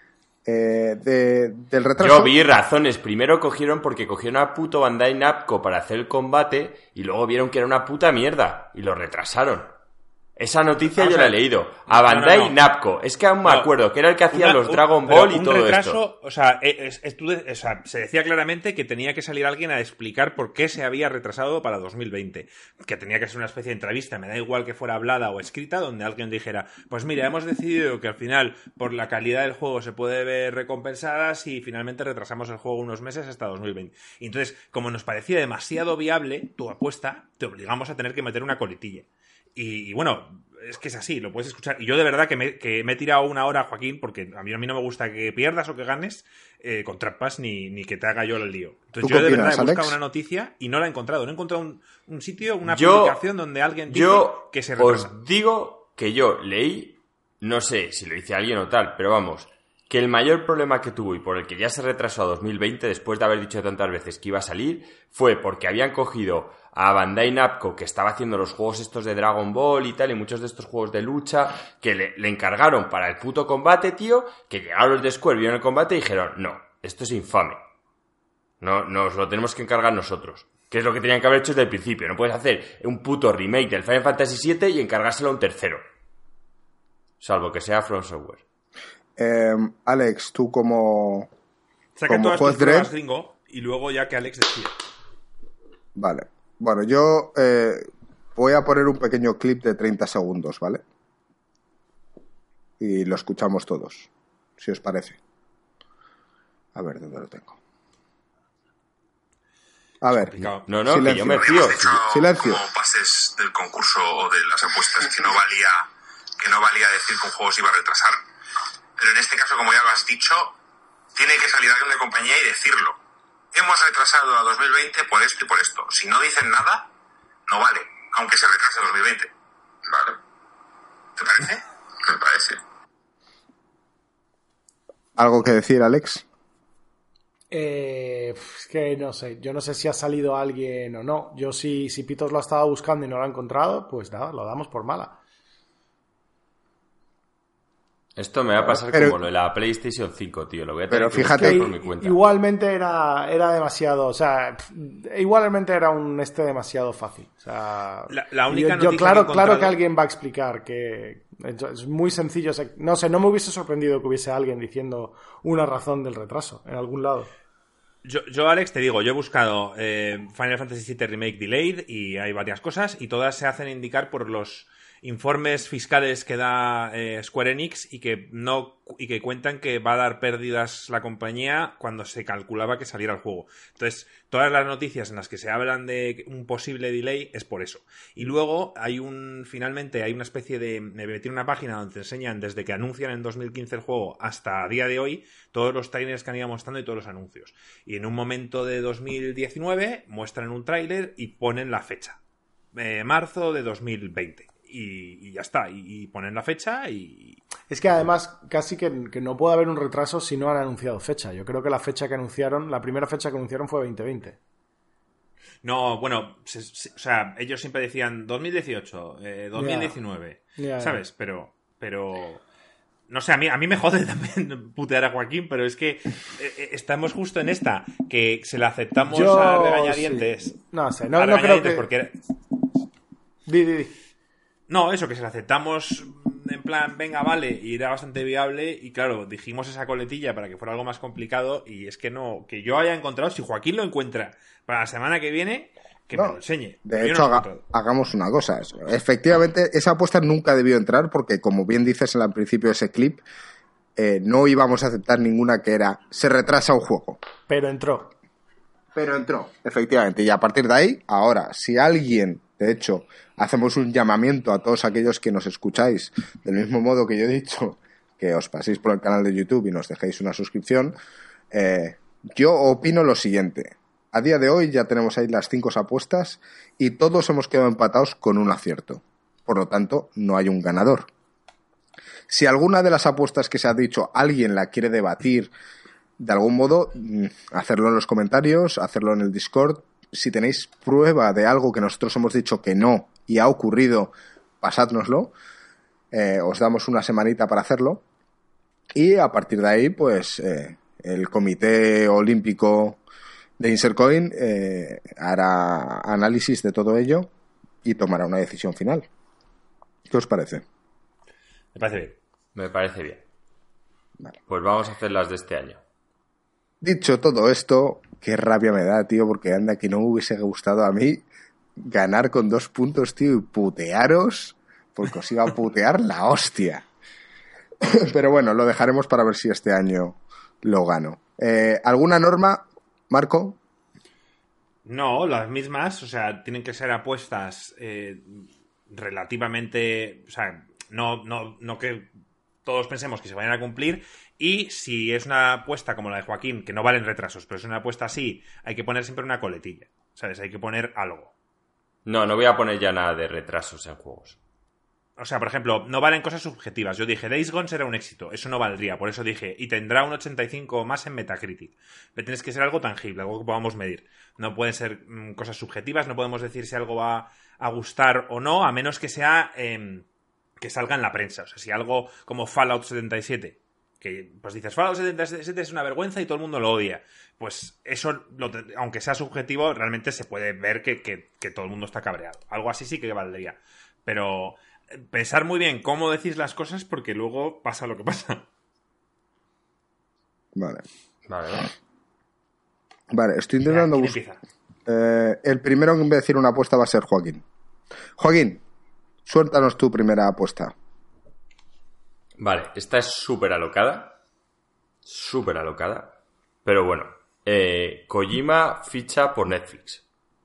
del retraso. Yo vi razones. Primero cogieron a puto Bandai Namco para hacer el combate y luego vieron que era una puta mierda y lo retrasaron. Esa noticia Vamos yo a la he ver. leído. A Bandai No. Namco. Es que aún me acuerdo que era el que hacía los Dragon pero Ball y un todo retraso, esto. O sea, o sea, se decía claramente que tenía que salir alguien a explicar por qué se había retrasado para 2020. Que tenía que ser una especie de entrevista, me da igual que fuera hablada o escrita, donde alguien dijera, pues mira, hemos decidido que al final, por la calidad del juego, se puede ver recompensada si finalmente retrasamos el juego unos meses hasta 2020. Y entonces, como nos parecía demasiado viable tu apuesta, te obligamos a tener que meter una coletilla. Y bueno, es que es así, lo puedes escuchar. Y yo de verdad que me he tirado una hora, Joaquín, porque a mí no me gusta que pierdas o que ganes con trampas ni que te haga yo el lío. Entonces yo de verdad he buscado una noticia y no la he encontrado. No he encontrado un sitio, una publicación donde alguien dice que se retrasa. Os digo que yo leí, no sé si lo dice alguien o tal, pero vamos, que el mayor problema que tuvo y por el que ya se retrasó a 2020, después de haber dicho tantas veces que iba a salir, fue porque habían cogido a Bandai Namco, que estaba haciendo los juegos estos de Dragon Ball y tal, y muchos de estos juegos de lucha, que le encargaron para el puto combate, tío, que llegaron los de Square, vieron el combate y dijeron, no, esto es infame. No, nos lo tenemos que encargar nosotros. Que es lo que tenían que haber hecho desde el principio. No puedes hacer un puto remake del Final Fantasy VII y encargárselo a un tercero. Salvo que sea From Software. Alex, tú como Saca todas juez tus pruebas, Dredd, gringo, y luego ya que Alex decida. vale. Bueno, yo voy a poner un pequeño clip de 30 segundos, ¿vale? Y lo escuchamos todos, si os parece. A ver, ¿dónde lo tengo? A ver. Complicado. No, que silencio. yo me fío. Silencio. Como bases del concurso o de las apuestas que no valía decir que un juego se iba a retrasar. Pero en este caso, como ya lo has dicho, tiene que salir alguien de compañía y decirlo. Hemos retrasado a 2020 por esto y por esto. Si no dicen nada, no vale, aunque se retrase a 2020. Vale. ¿Te parece? Me parece. ¿Algo que decir, Alex? Es que no sé, yo no sé si ha salido alguien o no. Yo si Pitos lo ha estado buscando y no lo ha encontrado, pues nada, lo damos por mala. Esto me va a pasar Pero- como lo de la PlayStation 5, tío. Lo voy a tener Pero que fíjate- buscar Que por mi cuenta. igualmente era demasiado, o sea, igualmente era un demasiado fácil. O sea, La única yo noticia claro, que he claro que encontrado- alguien va a explicar que es muy sencillo. No sé, no me hubiese sorprendido que hubiese alguien diciendo una razón del retraso en algún lado. Yo, Alex, te digo, yo he buscado Final Fantasy VII Remake Delayed y hay varias cosas y todas se hacen indicar por los informes fiscales que da Square Enix y que cuentan que va a dar pérdidas la compañía cuando se calculaba que saliera el juego. Entonces, todas las noticias en las que se hablan de un posible delay es por eso. Y luego finalmente hay una especie de... Me metí en una página donde te enseñan desde que anuncian en 2015 el juego hasta a día de hoy todos los trailers que han ido mostrando y todos los anuncios. Y en un momento de 2019 muestran un tráiler y ponen la fecha. Marzo de 2020. Y ya está. Y ponen la fecha y... Es que además casi que no puede haber un retraso si no han anunciado fecha. Yo creo que la primera fecha que anunciaron fue 2020. No, bueno, o sea, ellos siempre decían 2018, 2019, Ya. ¿sabes? Pero... No sé, a mí me jode también putear a Joaquín, pero es que estamos justo en esta, que se la aceptamos a regañadientes. Sí. No sé, A no creo regañadientes que... porque... Di. No, eso, que se la aceptamos en plan, venga, vale, y era bastante viable, y claro, dijimos esa coletilla para que fuera algo más complicado, y es que no, que yo haya encontrado, si Joaquín lo encuentra para la semana que viene, que me lo enseñe. De Yo hecho, no lo he encontrado. hagamos una cosa. Efectivamente, esa apuesta nunca debió entrar porque, como bien dices al principio de ese clip, no íbamos a aceptar ninguna que era se retrasa un juego. Pero entró. Pero entró, efectivamente. Y a partir de ahí, ahora, si alguien, de hecho, hacemos un llamamiento a todos aquellos que nos escucháis, del mismo modo que yo he dicho, que os paséis por el canal de YouTube y nos dejéis una suscripción, yo opino lo siguiente. A día de hoy ya tenemos ahí las 5 apuestas y todos hemos quedado empatados con un acierto. Por lo tanto, no hay un ganador. Si alguna de las apuestas que se ha dicho alguien la quiere debatir de algún modo, hacerlo en los comentarios, hacerlo en el Discord. Si tenéis prueba de algo que nosotros hemos dicho que no y ha ocurrido, pasádnoslo. Os damos una semanita para hacerlo. Y a partir de ahí, pues, el Comité Olímpico de Insercoin hará análisis de todo ello y tomará una decisión final. ¿Qué os parece? Me parece bien. Me parece bien. Vale. Pues vamos a hacer las de este año. Dicho todo esto, qué rabia me da, tío, porque anda que no me hubiese gustado a mí ganar con 2 puntos, tío, y putearos, porque os iba a putear la hostia. Pero bueno, lo dejaremos para ver si este año lo gano. ¿Alguna norma, Marco? No, las mismas, o sea, tienen que ser apuestas relativamente, o sea, no que todos pensemos que se vayan a cumplir, y si es una apuesta como la de Joaquín, que no valen retrasos, pero es una apuesta así, hay que poner siempre una coletilla, ¿sabes? Hay que poner algo. No voy a poner ya nada de retrasos en juegos. O sea, por ejemplo, no valen cosas subjetivas. Yo dije, Days Gone será un éxito. Eso no valdría. Por eso dije, y tendrá un 85 o más en Metacritic. Pero tienes que ser algo tangible, algo que podamos medir. No pueden ser cosas subjetivas, no podemos decir si algo va a gustar o no, a menos que sea que salga en la prensa. O sea, si algo como Fallout 77, que pues dices, Fallout 77 es una vergüenza y todo el mundo lo odia. Pues eso, aunque sea subjetivo, realmente se puede ver que todo el mundo está cabreado. Algo así sí que valdría. Pero pensar muy bien cómo decís las cosas, porque luego pasa lo que pasa. Vale. Vale. Vale, estoy intentando ¿Quién buscar. empieza? El primero en decir una apuesta va a ser Joaquín. Joaquín, suéltanos tu primera apuesta. Vale, esta es súper alocada. Pero bueno, Kojima ficha por Netflix.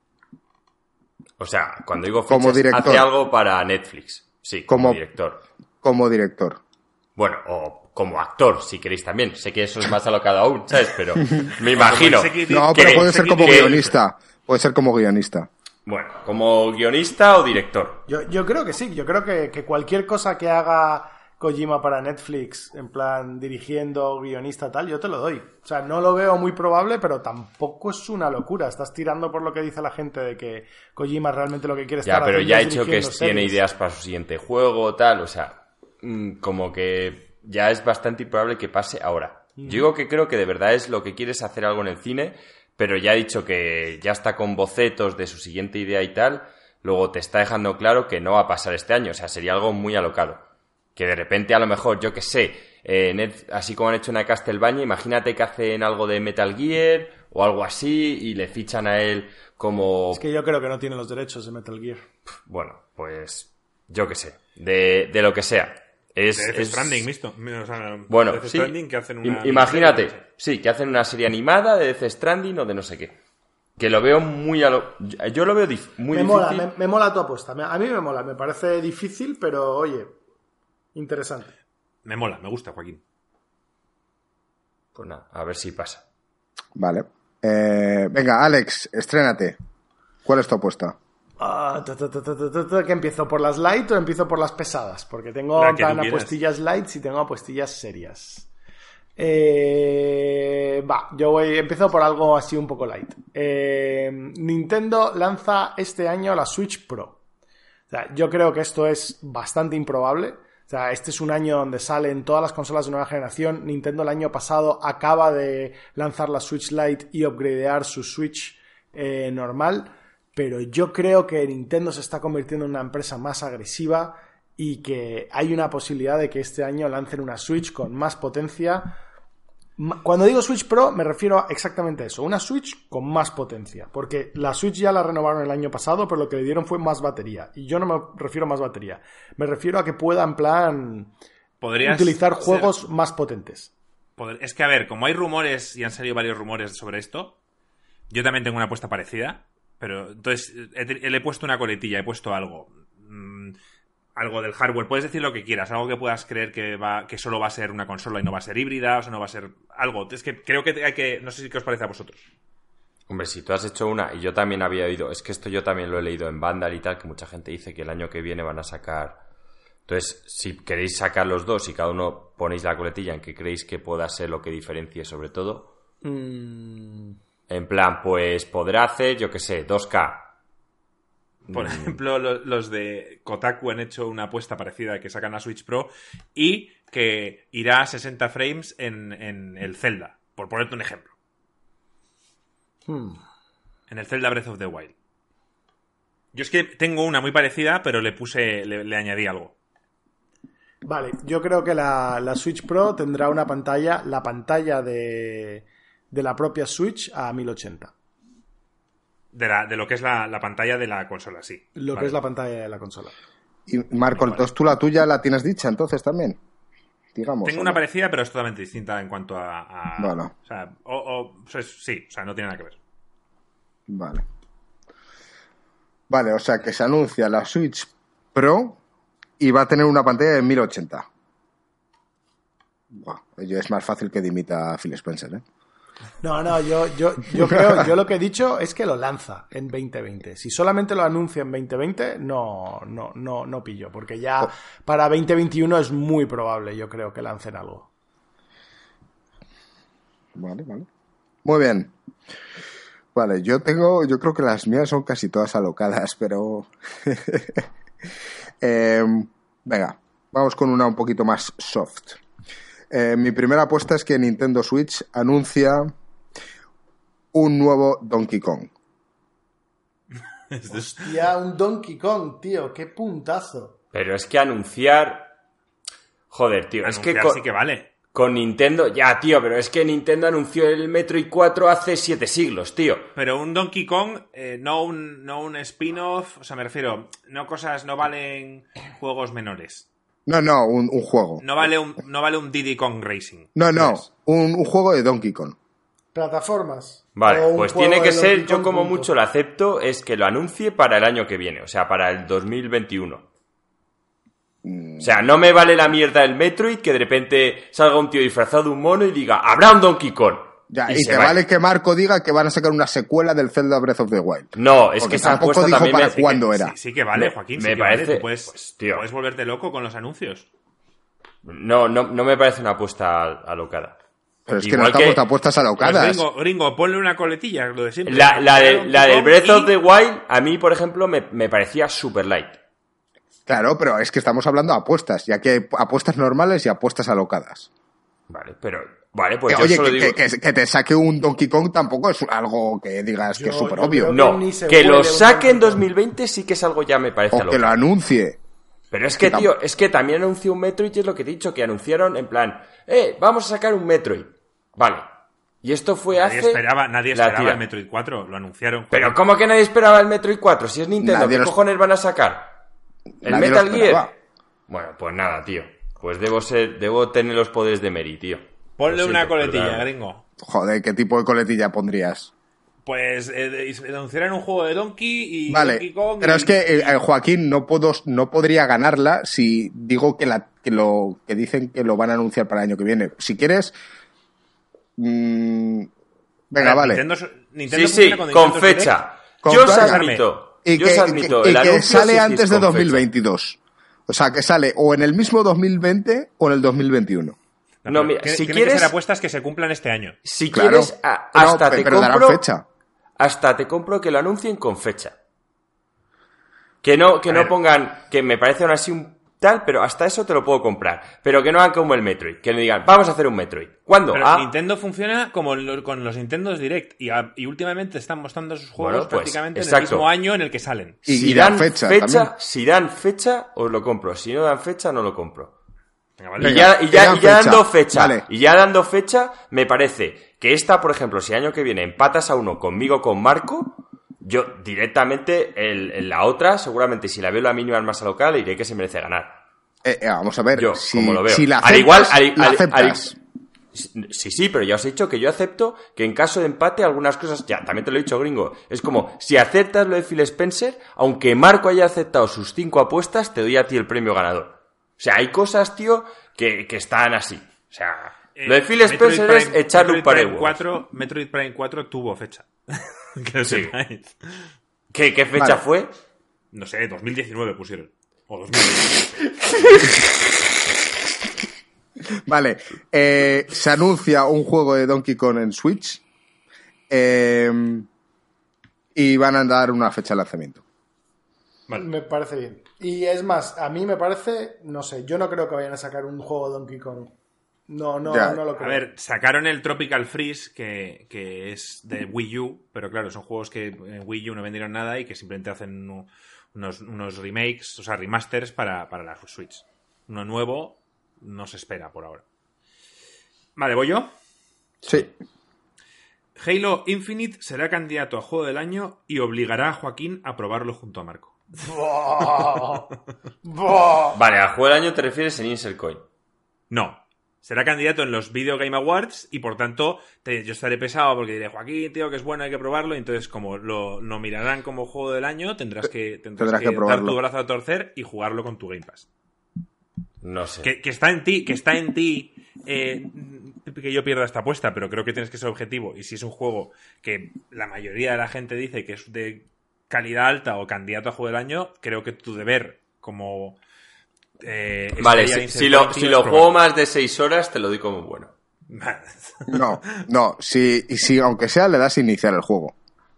O sea, cuando digo Como fichas, director. hace algo para Netflix. Sí, como director. Como director. Bueno, o como actor, si queréis también. Sé que eso es más alocado aún, ¿sabes? Pero me imagino. No, pero puede ser como guionista. Puede ser como guionista. Bueno, como guionista o director. Yo creo que sí, yo creo que cualquier cosa que haga Kojima para Netflix, en plan dirigiendo, guionista, tal, yo te lo doy. O sea, no lo veo muy probable, pero tampoco es una locura. Estás tirando por lo que dice la gente de que Kojima realmente lo que quiere estar Ya, pero haciendo ya ha es hecho que dirigiendo tiene series. ideas para su siguiente juego, tal, o sea, como que ya es bastante improbable que pase ahora. Yo digo que creo que de verdad es lo que quiere es hacer algo en el cine, pero ya ha dicho que ya está con bocetos de su siguiente idea y tal, luego te está dejando claro que no va a pasar este año, o sea, sería algo muy alocado. Que de repente a lo mejor, yo que sé, así como han hecho una Castlevania, imagínate que hacen algo de Metal Gear o algo así y le fichan a él como... Es que yo creo que no tiene los derechos de Metal Gear. Bueno, pues yo que sé, de lo que sea. De Death Stranding, visto. O sea, Bueno, Death sí. Stranding, que hacen una Imagínate, miniserie. sí, que hacen una serie animada de Death Stranding o de no sé qué. Que lo veo muy yo lo veo muy Me difícil. mola, me mola tu apuesta. A mí me mola, me parece difícil, pero oye, interesante. Me mola, me gusta, Joaquín. Pues nada, a ver si pasa. Vale. Venga, Alex, estrénate. ¿Cuál es tu apuesta? ¿Que empiezo por las light o empiezo por las pesadas? Porque tengo La que tú tan quieras. apuestillas light y tengo apuestillas serias. Empiezo por algo así un poco light. Nintendo lanza este año la Switch Pro. O sea, yo creo que esto es bastante improbable. O sea, este es un año donde salen todas las consolas de nueva generación. Nintendo el año pasado acaba de lanzar la Switch Lite y upgradear su Switch normal. Pero yo creo que Nintendo se está convirtiendo en una empresa más agresiva y que hay una posibilidad de que este año lancen una Switch con más potencia. Cuando digo Switch Pro me refiero a exactamente eso, una Switch con más potencia, porque la Switch ya la renovaron el año pasado, pero lo que le dieron fue más batería, y yo no me refiero a más batería, me refiero a que pueda en plan utilizar juegos más potentes. Es que a ver, como hay rumores y han salido varios rumores sobre esto, yo también tengo una apuesta parecida, pero entonces le he puesto una coletilla, he puesto algo. Algo del hardware, puedes decir lo que quieras, algo que puedas creer que solo va a ser una consola y no va a ser híbrida, o sea, no va a ser algo. Es que creo que hay que, no sé si qué os parece a vosotros. Hombre, si tú has hecho una, y yo también había oído, es que esto yo también lo he leído en Vandal y tal, que mucha gente dice que el año que viene van a sacar. Entonces, si queréis sacar los dos y cada uno ponéis la coletilla en que creéis que pueda ser lo que diferencie sobre todo, en plan, pues podrá hacer, yo que sé, 2K. Por ejemplo, los de Kotaku han hecho una apuesta parecida, que sacan la Switch Pro y que irá a 60 frames en el Zelda, por ponerte un ejemplo. En el Zelda Breath of the Wild. Yo es que tengo una muy parecida, pero le añadí algo. Vale, yo creo que la Switch Pro tendrá una pantalla, la pantalla de la propia Switch a 1080. De lo que es la pantalla de la consola, sí. Lo que es la pantalla de la consola. Y Marco, entonces tú la tuya la tienes dicha, entonces también. Digamos. Tengo una parecida, pero es totalmente distinta en cuanto a Bueno. O sea, sí, o sea, no tiene nada que ver. Vale. Vale, o sea que se anuncia la Switch Pro y va a tener una pantalla de 1080. Buah, es más fácil que dimita a Phil Spencer, ¿eh? No, yo creo, yo lo que he dicho es que lo lanza en 2020. Si solamente lo anuncia en 2020, no pillo, porque ya para 2021 es muy probable, yo creo, que lancen algo. Vale. Muy bien. Vale, yo creo que las mías son casi todas alocadas, pero... venga, vamos con una un poquito más soft. Mi primera apuesta es que Nintendo Switch anuncia un nuevo Donkey Kong. Hostia, un Donkey Kong, tío, qué puntazo. Pero es que anunciar... Joder, tío, es que sí que vale. Con Nintendo... Ya, tío, pero es que Nintendo anunció el Metroid 4 hace 7 siglos, tío. Pero un Donkey Kong, no un spin-off, o sea, me refiero, no valen juegos menores. No, un juego. No vale un Diddy Kong Racing. No, un juego de Donkey Kong. Plataformas. Vale, pues tiene que ser, yo como mucho lo acepto, es que lo anuncie para el año que viene, o sea, para el 2021. O sea, no me vale la mierda el Metroid que de repente salga un tío disfrazado de un mono y diga, ¡habrá un Donkey Kong! Ya, y te vale que Marco diga que van a sacar una secuela del Zelda Breath of the Wild. No, es porque que esa tampoco apuesta dijo también para me... cuándo era. Sí que vale, Joaquín, me parece... Vale. Tú pues, tío, puedes volverte loco con los anuncios. No me parece una apuesta alocada. Pero es que no estamos apuestas alocadas. Pues gringo, ponle una coletilla, lo de siempre. La del Breath of the Wild, a mí, por ejemplo, me parecía super light. Claro, pero es que estamos hablando de apuestas, ya que hay apuestas normales y apuestas alocadas. Vale, pues yo oye, solo digo... que te saque un Donkey Kong tampoco es algo que digas que es súper obvio. No, que lo saque en 2020 sí que es algo ya me parece O que lo anuncie. Pero es que, tío, es que también anunció un Metroid y es lo que he dicho, que anunciaron en plan, vamos a sacar un Metroid. Vale. Y esto fue nadie esperaba el Metroid 4, lo anunciaron. Pero ¿cómo que nadie esperaba el Metroid 4? Si es Nintendo, ¿qué cojones van a sacar? ¿El Metal Gear? Bueno, pues nada, tío. Pues debo tener los poderes de Mary, tío. Ponle una coletilla, gringo. Joder, ¿qué tipo de coletilla pondrías? Pues anunciaran un juego de Donkey y vale, Donkey Kong. Pero es que Joaquín no podría ganarla si digo que dicen que lo van a anunciar para el año que viene. Si quieres, venga, vale. Nintendo sí, con fecha. Yo os admito. Y que sale antes de 2022. O sea, que sale o en el mismo 2020 o en el 2021. No, mira, si quieres... que ser apuestas que se cumplan este año. Si quieres, hasta te compro... darán fecha. Hasta te compro que lo anuncien con fecha. Que no pongan... Que me parece aún así un tal, pero hasta eso te lo puedo comprar. Pero que no hagan como el Metroid. Que le digan, vamos a hacer un Metroid. ¿Cuándo? Pero Nintendo funciona como con los Nintendo Direct. Y últimamente están mostrando sus juegos prácticamente en el mismo año en el que salen. Y dan fecha, si dan fecha, os lo compro. Si no dan fecha, no lo compro. Venga, vale. Y ya dando fecha. Vale. Y ya dando fecha, me parece que esta, por ejemplo, si el año que viene empatas a uno conmigo con Marco, yo directamente la otra, seguramente si la veo la mínima más alocada, le diré que se merece ganar. Vamos a ver, yo, como lo veo. Si la aceptas, Sí, pero ya os he dicho que yo acepto que en caso de empate algunas cosas, ya, también te lo he dicho, gringo, es como, si aceptas lo de Phil Spencer, aunque Marco haya aceptado sus 5 apuestas, te doy a ti el premio ganador. O sea, hay cosas, tío, que están así. O sea, lo de Phil Spencer es echarle un par de huevos. Metroid Prime 4 tuvo fecha. Que lo sepáis. ¿Qué fecha fue? No sé, 2019 pusieron. O 2020. Vale. Se anuncia un juego de Donkey Kong en Switch. Y van a dar una fecha de lanzamiento. Vale. Me parece bien. Y es más, a mí me parece, no sé, yo no creo que vayan a sacar un juego de Donkey Kong No lo creo. A ver, sacaron el Tropical Freeze, que es de Wii U, pero claro, son juegos que en Wii U no vendieron nada y que simplemente hacen unos remakes, o sea, remasters para la Switch. Uno nuevo no se espera por ahora. Vale, ¿voy yo? Sí. Halo Infinite será candidato a Juego del Año y obligará a Joaquín a probarlo junto a Marco. Vale, a Juego del Año te refieres en Insert Coin. No. Será candidato en los Video Game Awards y por tanto yo estaré pesado porque diré, Joaquín, tío, que es bueno, hay que probarlo. Y entonces, como lo nominarán como Juego del Año, tendrás que dar tu brazo a torcer y jugarlo con tu Game Pass. No sé. Que está en ti, que yo pierda esta apuesta, pero creo que tienes que ser objetivo. Y si es un juego que la mayoría de la gente dice que es de calidad alta o candidato a Juego del Año, creo que tu deber como... vale, si lo juego más de 6 horas, te lo doy como bueno. No, si aunque sea le das a iniciar el juego.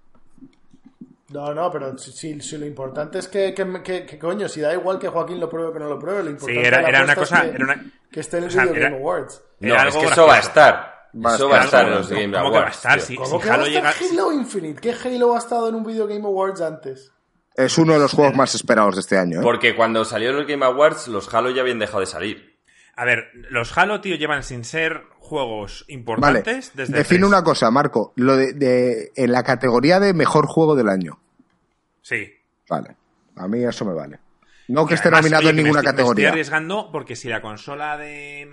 No, pero si lo importante es que coño, si da igual que Joaquín lo pruebe o que no lo pruebe, lo importante sí, era una cosa... que esté en el Video Game Awards. No, es que eso va a estar. Eso va a estar en los Game Awards. ¿Cómo que va a estar? ¿Cómo que va a estar Halo Infinite? ¿Qué Halo ha estado en un Video Game Awards antes? Es uno de los juegos más esperados de este año, ¿eh? Porque cuando salió los Game Awards, los Halo ya habían dejado de salir. A ver, los Halo, tío, llevan sin ser juegos importantes vale. desde... Define una cosa, Marco. Lo de en la categoría de mejor juego del año. Sí. Vale. A mí eso me vale. No que esté nominado en ninguna categoría. Me estoy arriesgando porque si la consola de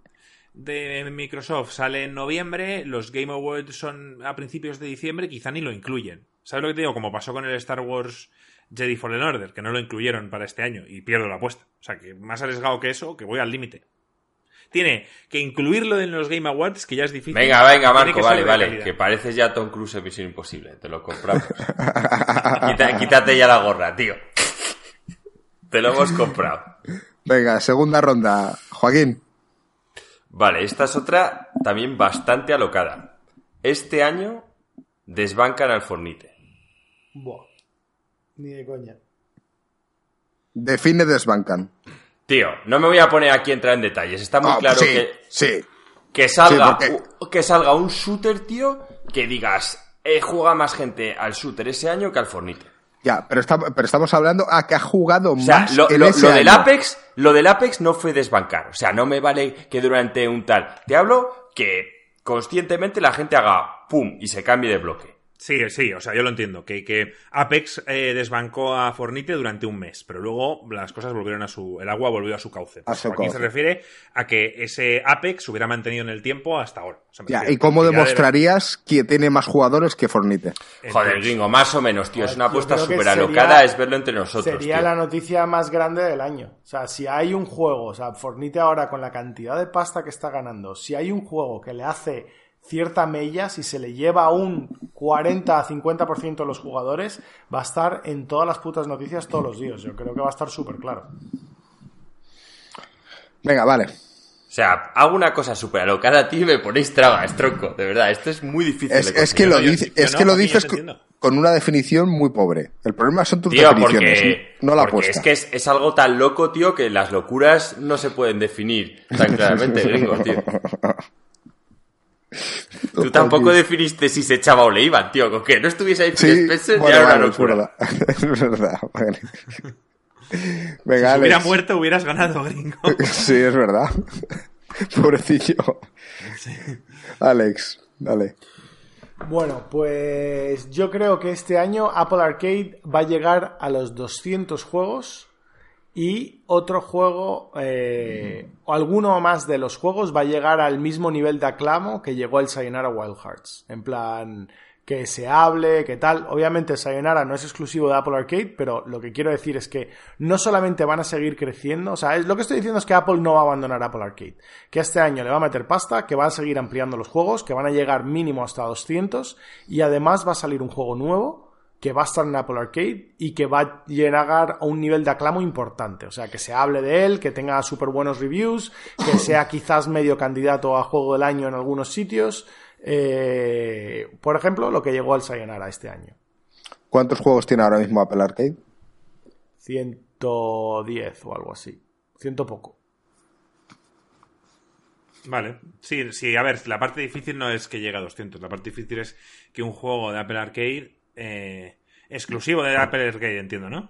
Microsoft sale en noviembre, los Game Awards son a principios de diciembre, quizá ni lo incluyen. ¿Sabes lo que te digo? Como pasó con el Star Wars Jedi Fallen Order, que no lo incluyeron para este año y pierdo la apuesta. O sea, que más arriesgado que eso, que voy al límite. Tiene que incluirlo en los Game Awards, que ya es difícil. Venga, Marco, vale. Que pareces ya Tom Cruise en Misión Imposible. Te lo compramos. Quítate ya la gorra, tío. Te lo hemos comprado. Venga, segunda ronda. Joaquín. Vale, esta es otra también bastante alocada. Este año desbancan al Fortnite. Buah. Ni de coña. Define desbancan. Tío, no me voy a poner aquí a entrar en detalles. Está muy claro que salga un shooter, tío, que digas, juega más gente al shooter ese año que al Fortnite. Ya, pero estamos hablando a que ha jugado más lo ese del año. Lo del Apex no fue desbancar. O sea, no me vale que durante un tal... Te hablo que conscientemente la gente haga pum y se cambie de bloque. Sí, o sea, yo lo entiendo, que Apex desbancó a Fortnite durante un mes, pero luego las cosas volvieron el agua volvió a su cauce. Aquí se refiere a que ese Apex hubiera mantenido en el tiempo hasta ahora. O sea, ¿Y cómo demostrarías que tiene más jugadores que Fortnite? Joder, gringo, más o menos, tío, es una apuesta súper alocada, es verlo entre nosotros. Sería tío. La noticia más grande del año. O sea, si hay un juego, o sea, Fortnite ahora con la cantidad de pasta que está ganando, si hay un juego que le hace cierta mella, si se le lleva un 40 a 50% de los jugadores, va a estar en todas las putas noticias todos los días. Yo creo que va a estar súper claro. Venga, vale. O sea, hago una cosa súper alocada, tío, y me ponéis trabas, tronco. De verdad, esto es muy difícil de Es que lo dices con una definición muy pobre. El problema son tus definiciones, no la apuesta. Es que es algo tan loco, tío, que las locuras no se pueden definir tan claramente, gringo, tío. Tú tampoco definiste si se echaba o le iban, tío. Con que no estuviese ahí Spencer, ya era una locura. Es verdad. Vale. si Venga, Alex. hubiera muerto, hubieras ganado, gringo. Sí, es verdad. Pobrecillo. Sí. Alex, dale. Bueno, pues yo creo que este año Apple Arcade va a llegar a los 200 juegos y otro juego o alguno más de los juegos va a llegar al mismo nivel de aclamo que llegó el Sayonara Wild Hearts. En plan, que se hable, que tal. Obviamente Sayonara no es exclusivo de Apple Arcade, pero lo que quiero decir es que no solamente van a seguir creciendo, o sea, lo que estoy diciendo es que Apple no va a abandonar Apple Arcade, que este año le va a meter pasta, que va a seguir ampliando los juegos, que van a llegar mínimo hasta 200 y además va a salir un juego nuevo que va a estar en Apple Arcade y que va a llegar a un nivel de aclamo importante. O sea, que se hable de él, que tenga súper buenos reviews, que sea quizás medio candidato a Juego del Año en algunos sitios. Por ejemplo, lo que llegó al Sayonara este año. ¿Cuántos juegos tiene ahora mismo Apple Arcade? 110 o algo así. 100 poco. Vale. Sí, a ver, la parte difícil no es que llegue a 200. La parte difícil es que un juego de Apple Arcade, exclusivo de Apple Arcade, entiendo, ¿no?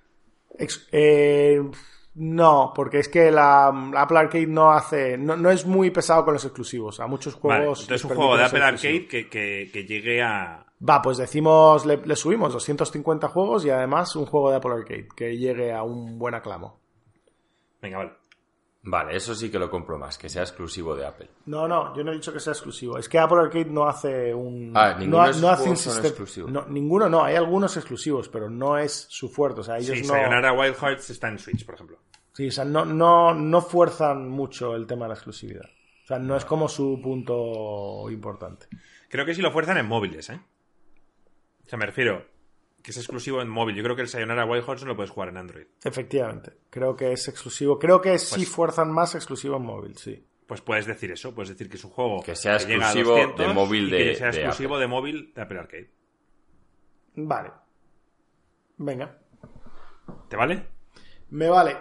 No, porque es que la Apple Arcade no es muy pesado con los exclusivos. A muchos Vale, juegos. entonces un juego de Apple Arcade que llegue a... Va, pues decimos, le subimos 250 juegos y además un juego de Apple Arcade que llegue a un buen aclamo. Venga, vale. Vale, eso sí que lo compro más, que sea exclusivo de Apple. No, yo no he dicho que sea exclusivo. Es que Apple Arcade no hace un... ninguno no hace un son sistema exclusivos. No, ninguno no, hay algunos exclusivos, pero no es su fuerte. O sea, ellos Sí, no... Sayonara Wild Hearts está en Switch, por ejemplo. Sí, o sea, no fuerzan mucho el tema de la exclusividad. O sea, no es como su punto importante. Creo que sí lo fuerzan en móviles, ¿eh? O sea, me refiero que es exclusivo en móvil. Yo creo que el Sayonara Wild Hearts no lo puedes jugar en Android. Efectivamente. Creo que es exclusivo. Creo que sí fuerzan más exclusivo en móvil, sí. Pues puedes decir eso. Puedes decir que es un juego que sea llega a exclusivo 200 de móvil y que de sea exclusivo Apple. de móvil de Apple Arcade. Vale. Venga. ¿Te vale? Me vale.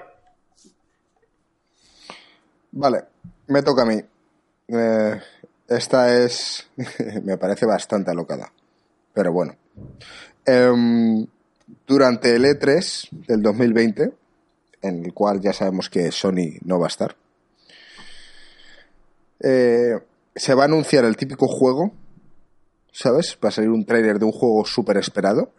Vale, me toca a mí. Esta es... me parece bastante alocada. Pero bueno. Durante el E3 del 2020, en el cual ya sabemos que Sony no va a estar, se va a anunciar el típico juego, ¿sabes? Va a salir un tráiler de un juego súper esperado.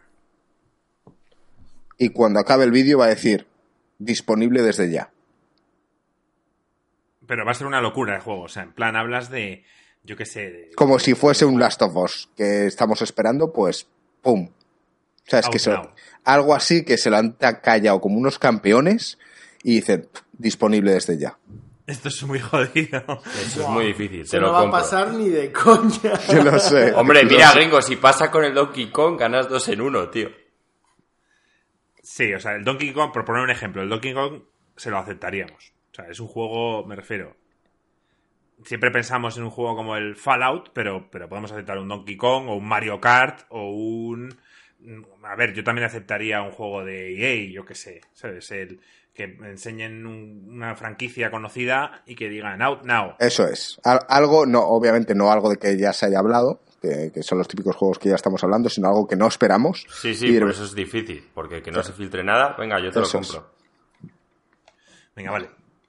Y cuando acabe el vídeo va a decir, disponible desde ya. Pero va a ser una locura el juego. O sea, en plan, hablas de... Yo qué sé... Como si fuese un Last of Us que estamos esperando, pues ¡pum! O sea, es que algo así que se lo han callado como unos campeones y dicen, disponible desde ya. Esto es muy jodido. Eso es muy difícil, te No lo va compro. a pasar ni de coña. Yo lo sé. Hombre, Lo mira, sé. gringo, si pasa con el Donkey Kong, ganas 2 en 1, tío. Sí, o sea, el Donkey Kong, por poner un ejemplo, el Donkey Kong se lo aceptaríamos. O sea, es un juego, me refiero... Siempre pensamos en un juego como el Fallout, pero podemos aceptar un Donkey Kong o un Mario Kart o un... A ver, yo también aceptaría un juego de EA, yo qué sé, ¿sabes? Que enseñen una franquicia conocida y que digan out now. Eso es. Algo, no, obviamente no algo de que ya se haya hablado, que son los típicos juegos que ya estamos hablando, sino algo que no esperamos. Sí, por eso es difícil, porque que no se filtre nada, venga, yo te lo compro. Venga, vale.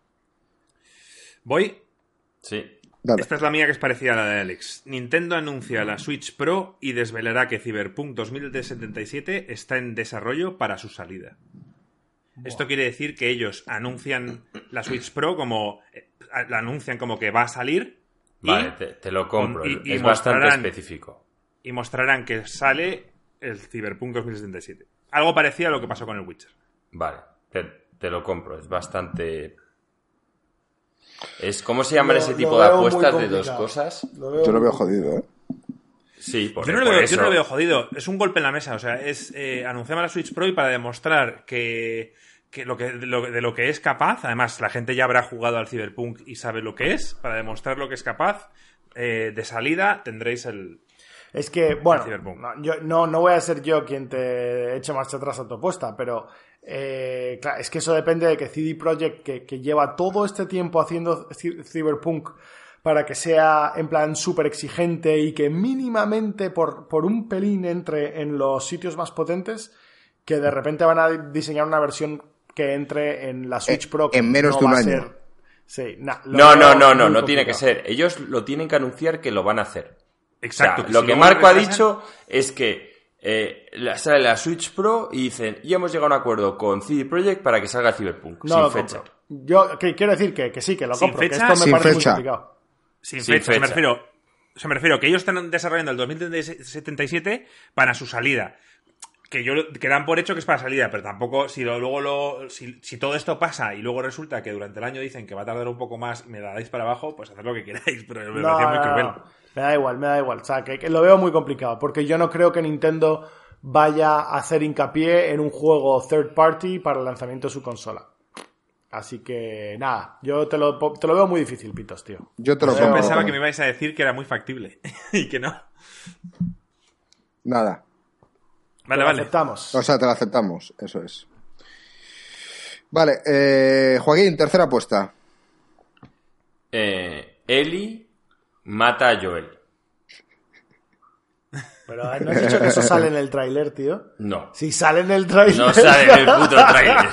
¿Voy? Sí. Dale. Esta es la mía, que es parecida a la de Alex. Nintendo anuncia la Switch Pro y desvelará que Cyberpunk 2077 está en desarrollo para su salida. Esto quiere decir que ellos anuncian la Switch Pro como... la anuncian como que va a salir. Vale, te lo compro. y es bastante específico. Y mostrarán que sale el Cyberpunk 2077. Algo parecido a lo que pasó con el Witcher. Vale, te lo compro. Es bastante... ¿Cómo se llaman ese tipo de apuestas de dos cosas? Yo lo veo jodido, ¿eh? Sí, yo no lo veo jodido. Es un golpe en la mesa. O sea, es anunciamos la Switch Pro y para demostrar que de lo que es capaz, además la gente ya habrá jugado al Cyberpunk y sabe lo que es, para demostrar lo que es capaz, de salida tendréis el... Es que, bueno, Cyberpunk. no voy a ser yo quien te eche marcha atrás a tu apuesta, pero claro, es que eso depende de que CD Projekt, que lleva todo este tiempo haciendo Cyberpunk para que sea en plan súper exigente y que mínimamente por un pelín entre en los sitios más potentes, que de repente van a diseñar una versión que entre en la Switch Pro. En menos de un año. Sí, no tiene que ser. Ellos lo tienen que anunciar que lo van a hacer. Exacto. O sea, lo que Marco ha dicho es que sale la Switch Pro y dicen, y hemos llegado a un acuerdo con CD Projekt para que salga Cyberpunk, sin fecha. Yo quiero decir que sí, que lo compro, que esto me parece muy complicado. Sin fecha. Me refiero que ellos están desarrollando el 2077 para su salida. Que dan por hecho que es para salida, pero tampoco, si todo esto pasa y luego resulta que durante el año dicen que va a tardar un poco más y me la dais para abajo, pues haced lo que queráis, pero me parece muy cruel. Me da igual. O sea, que lo veo muy complicado, porque yo no creo que Nintendo vaya a hacer hincapié en un juego third party para el lanzamiento de su consola. Así que, nada, yo te lo veo muy difícil, Pitos, tío. Yo te lo compro. Yo pensaba que me ibais a decir que era muy factible y que no. Nada. Vale. Aceptamos. O sea, te lo aceptamos, eso es. Vale, Joaquín, tercera apuesta. Ellie mata a Joel. Pero ¿no has dicho que eso sale en el tráiler, tío? No. Si sale en el tráiler... No sale en el puto tráiler.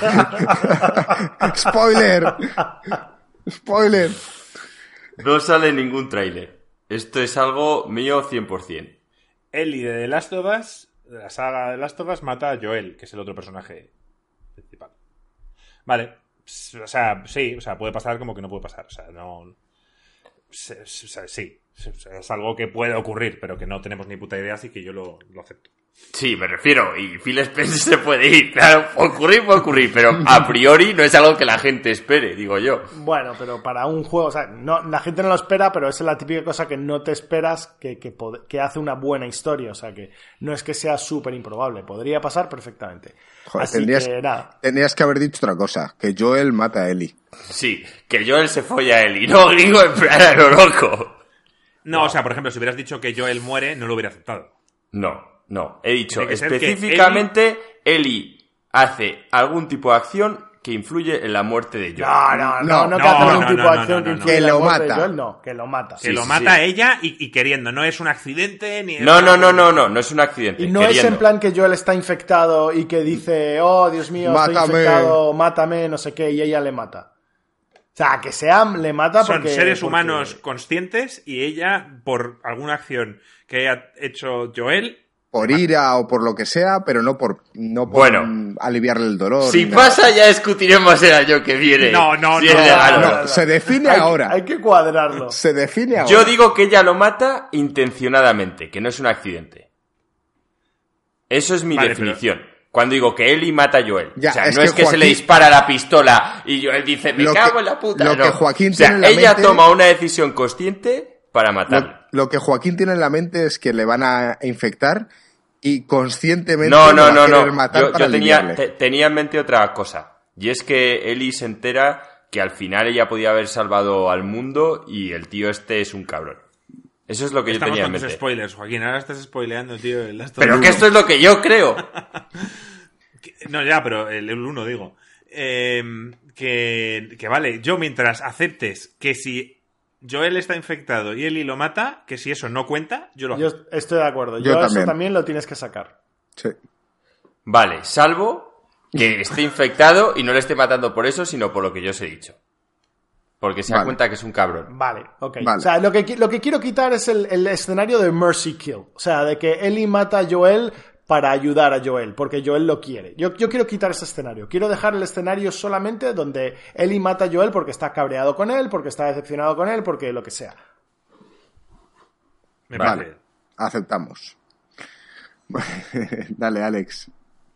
¡Spoiler! ¡Spoiler! No sale en ningún tráiler. Esto es algo mío 100%. Ellie de The Last of Us, de la saga de The Last of Us, mata a Joel, que es el otro personaje principal. Vale. O sea, sí, o sea, puede pasar como que no puede pasar. O sea, no... Sí, es algo que puede ocurrir, pero que no tenemos ni puta idea, así que yo lo acepto. Sí, me refiero, y Phil Spencer se puede ir, claro, puede ocurrir, pero a priori no es algo que la gente espere, digo yo. Bueno, pero para un juego, o sea, no, la gente no lo espera, pero esa es la típica cosa que no te esperas que hace una buena historia, o sea, que no es que sea súper improbable, podría pasar perfectamente. Joder, así que nada. Tenías que haber dicho otra cosa, que Joel mata a Ellie. Sí, que Joel se folla a Ellie, no, digo, en plan a lo loco. No, o sea, por ejemplo, si hubieras dicho que Joel muere, no lo hubiera aceptado. No, he dicho Tiene que ser que específicamente Ellie hace algún tipo de acción que influye en la muerte de Joel. No, que hace algún tipo de acción que influye Que en la lo muerte de mata. Joel, no, que lo mata. Que lo mata ella y queriendo, no es un accidente ni... No, es un accidente. Y no queriendo. es en plan que Joel está infectado y que dice, oh, Dios mío, estoy Mátame. infectado, mátame, no sé qué, y ella le mata. O sea, que Sam le mata Son porque... seres humanos conscientes y ella, por alguna acción que haya hecho Joel... Por ira o por lo que sea, pero no por Bueno. aliviarle el dolor. Si ni nada. pasa ya discutiremos el año que viene. No, Si es legal o no. No, se define Hay que- ahora. Hay que cuadrarlo. Se define ahora. Yo digo que ella lo mata intencionadamente, que no es un accidente. Eso es mi Vale, definición. Cuando digo que Ellie mata a Joel. Ya, o sea, es no que es que se le Joaquín- dispara la pistola y Joel dice, me Lo cago que- en la puta. lo No. que Joaquín o sea, tiene en la ella mente- toma una decisión consciente para matarle. Lo que Joaquín tiene en la mente es que le van a infectar y conscientemente No. lo va a querer matar para Yo tenía, aliviarle. tenía en mente otra cosa. Y es que Ellie se entera que al final ella podía haber salvado al mundo y el tío este es un cabrón. Eso es lo que yo Estamos tenía en con tus mente. spoilers, Joaquín. Ahora estás spoileando, tío. El Last of Pero Us. que esto es lo que yo creo. No, ya, pero el 1 digo. Que vale, yo mientras aceptes que si Joel está infectado y Ellie lo mata, que si eso no cuenta, yo lo Yo acepto. estoy de acuerdo. Yo Yo eso también. también lo tienes que sacar. Sí. Vale, salvo que esté infectado y no le esté matando por eso, sino por lo que yo os he dicho. Porque se da Vale. cuenta que es un cabrón. Vale, ok. Vale. O sea, lo que quiero quitar es el escenario de Mercy Kill. O sea, de que Ellie mata a Joel para ayudar a Joel, porque Joel lo quiere. Yo quiero quitar ese escenario. Quiero dejar el escenario solamente donde Ellie mata a Joel porque está cabreado con él, porque está decepcionado con él, porque lo que sea. Me Vale. parece. Aceptamos. Dale, Alex.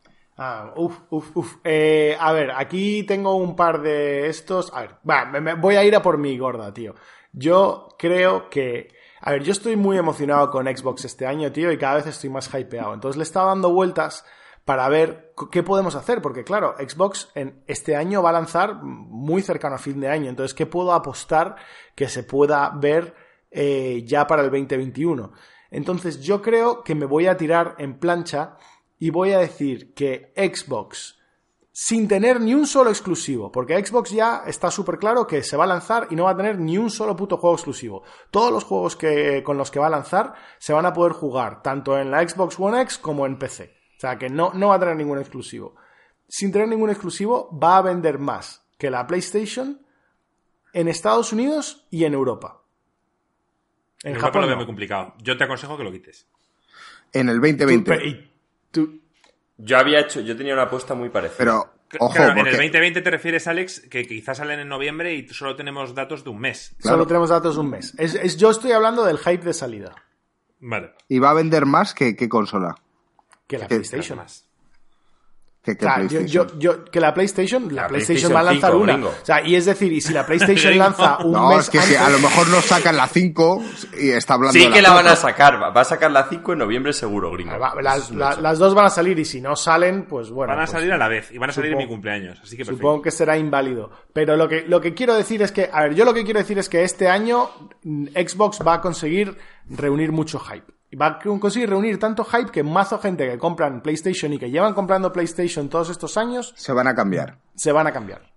A ver, aquí tengo un par de estos. A ver, me voy a ir a por mi gorda, tío. Yo creo que... A ver, yo estoy muy emocionado con Xbox este año, tío, y cada vez estoy más hypeado. Entonces le estaba dando vueltas para ver qué podemos hacer, porque claro, Xbox en este año va a lanzar muy cercano a fin de año. Entonces, ¿qué puedo apostar que se pueda ver ya para el 2021? Entonces, yo creo que me voy a tirar en plancha y voy a decir que Xbox, sin tener ni un solo exclusivo, porque Xbox ya está súper claro que se va a lanzar y no va a tener ni un solo puto juego exclusivo. Todos los juegos con los que va a lanzar se van a poder jugar, tanto en la Xbox One X como en PC. O sea, que no va a tener ningún exclusivo. Sin tener ningún exclusivo, va a vender más que la PlayStation en Estados Unidos y en Europa. En Japón lo veo muy complicado. Yo te aconsejo que lo quites. En el 2020. Yo tenía una apuesta muy parecida. Pero, ojo, Claro, en porque... el 2020 te refieres, Alex, que quizás salen en noviembre y solo tenemos datos de un mes. Claro. Solo tenemos datos de un mes. Yo estoy hablando del hype de salida. Vale. Y va a vender más que consola. Que la ¿Qué? PlayStation. Más. Que Claro, PlayStation. que la PlayStation PlayStation va a lanzar 5, una. gringo. O sea, y es decir, y si la PlayStation Gringo. lanza un No, mes es que antes, si a lo mejor no sacan la 5 y está hablando Sí de que la van a 4. sacar. Va a sacar la 5 en noviembre seguro, gringo. Eso es un hecho. las dos van a salir y si no salen, pues bueno. Van a pues salir a la vez y van a salir en mi supongo- cumpleaños. Así que perfecto. Supongo que será inválido. Pero lo que quiero decir es que, a ver, yo lo que quiero decir es que este año Xbox va a conseguir reunir mucho hype. Va a conseguir reunir tanto hype que mazo gente que compran PlayStation y que llevan comprando PlayStation todos estos años Se van a cambiar. se van a cambiar.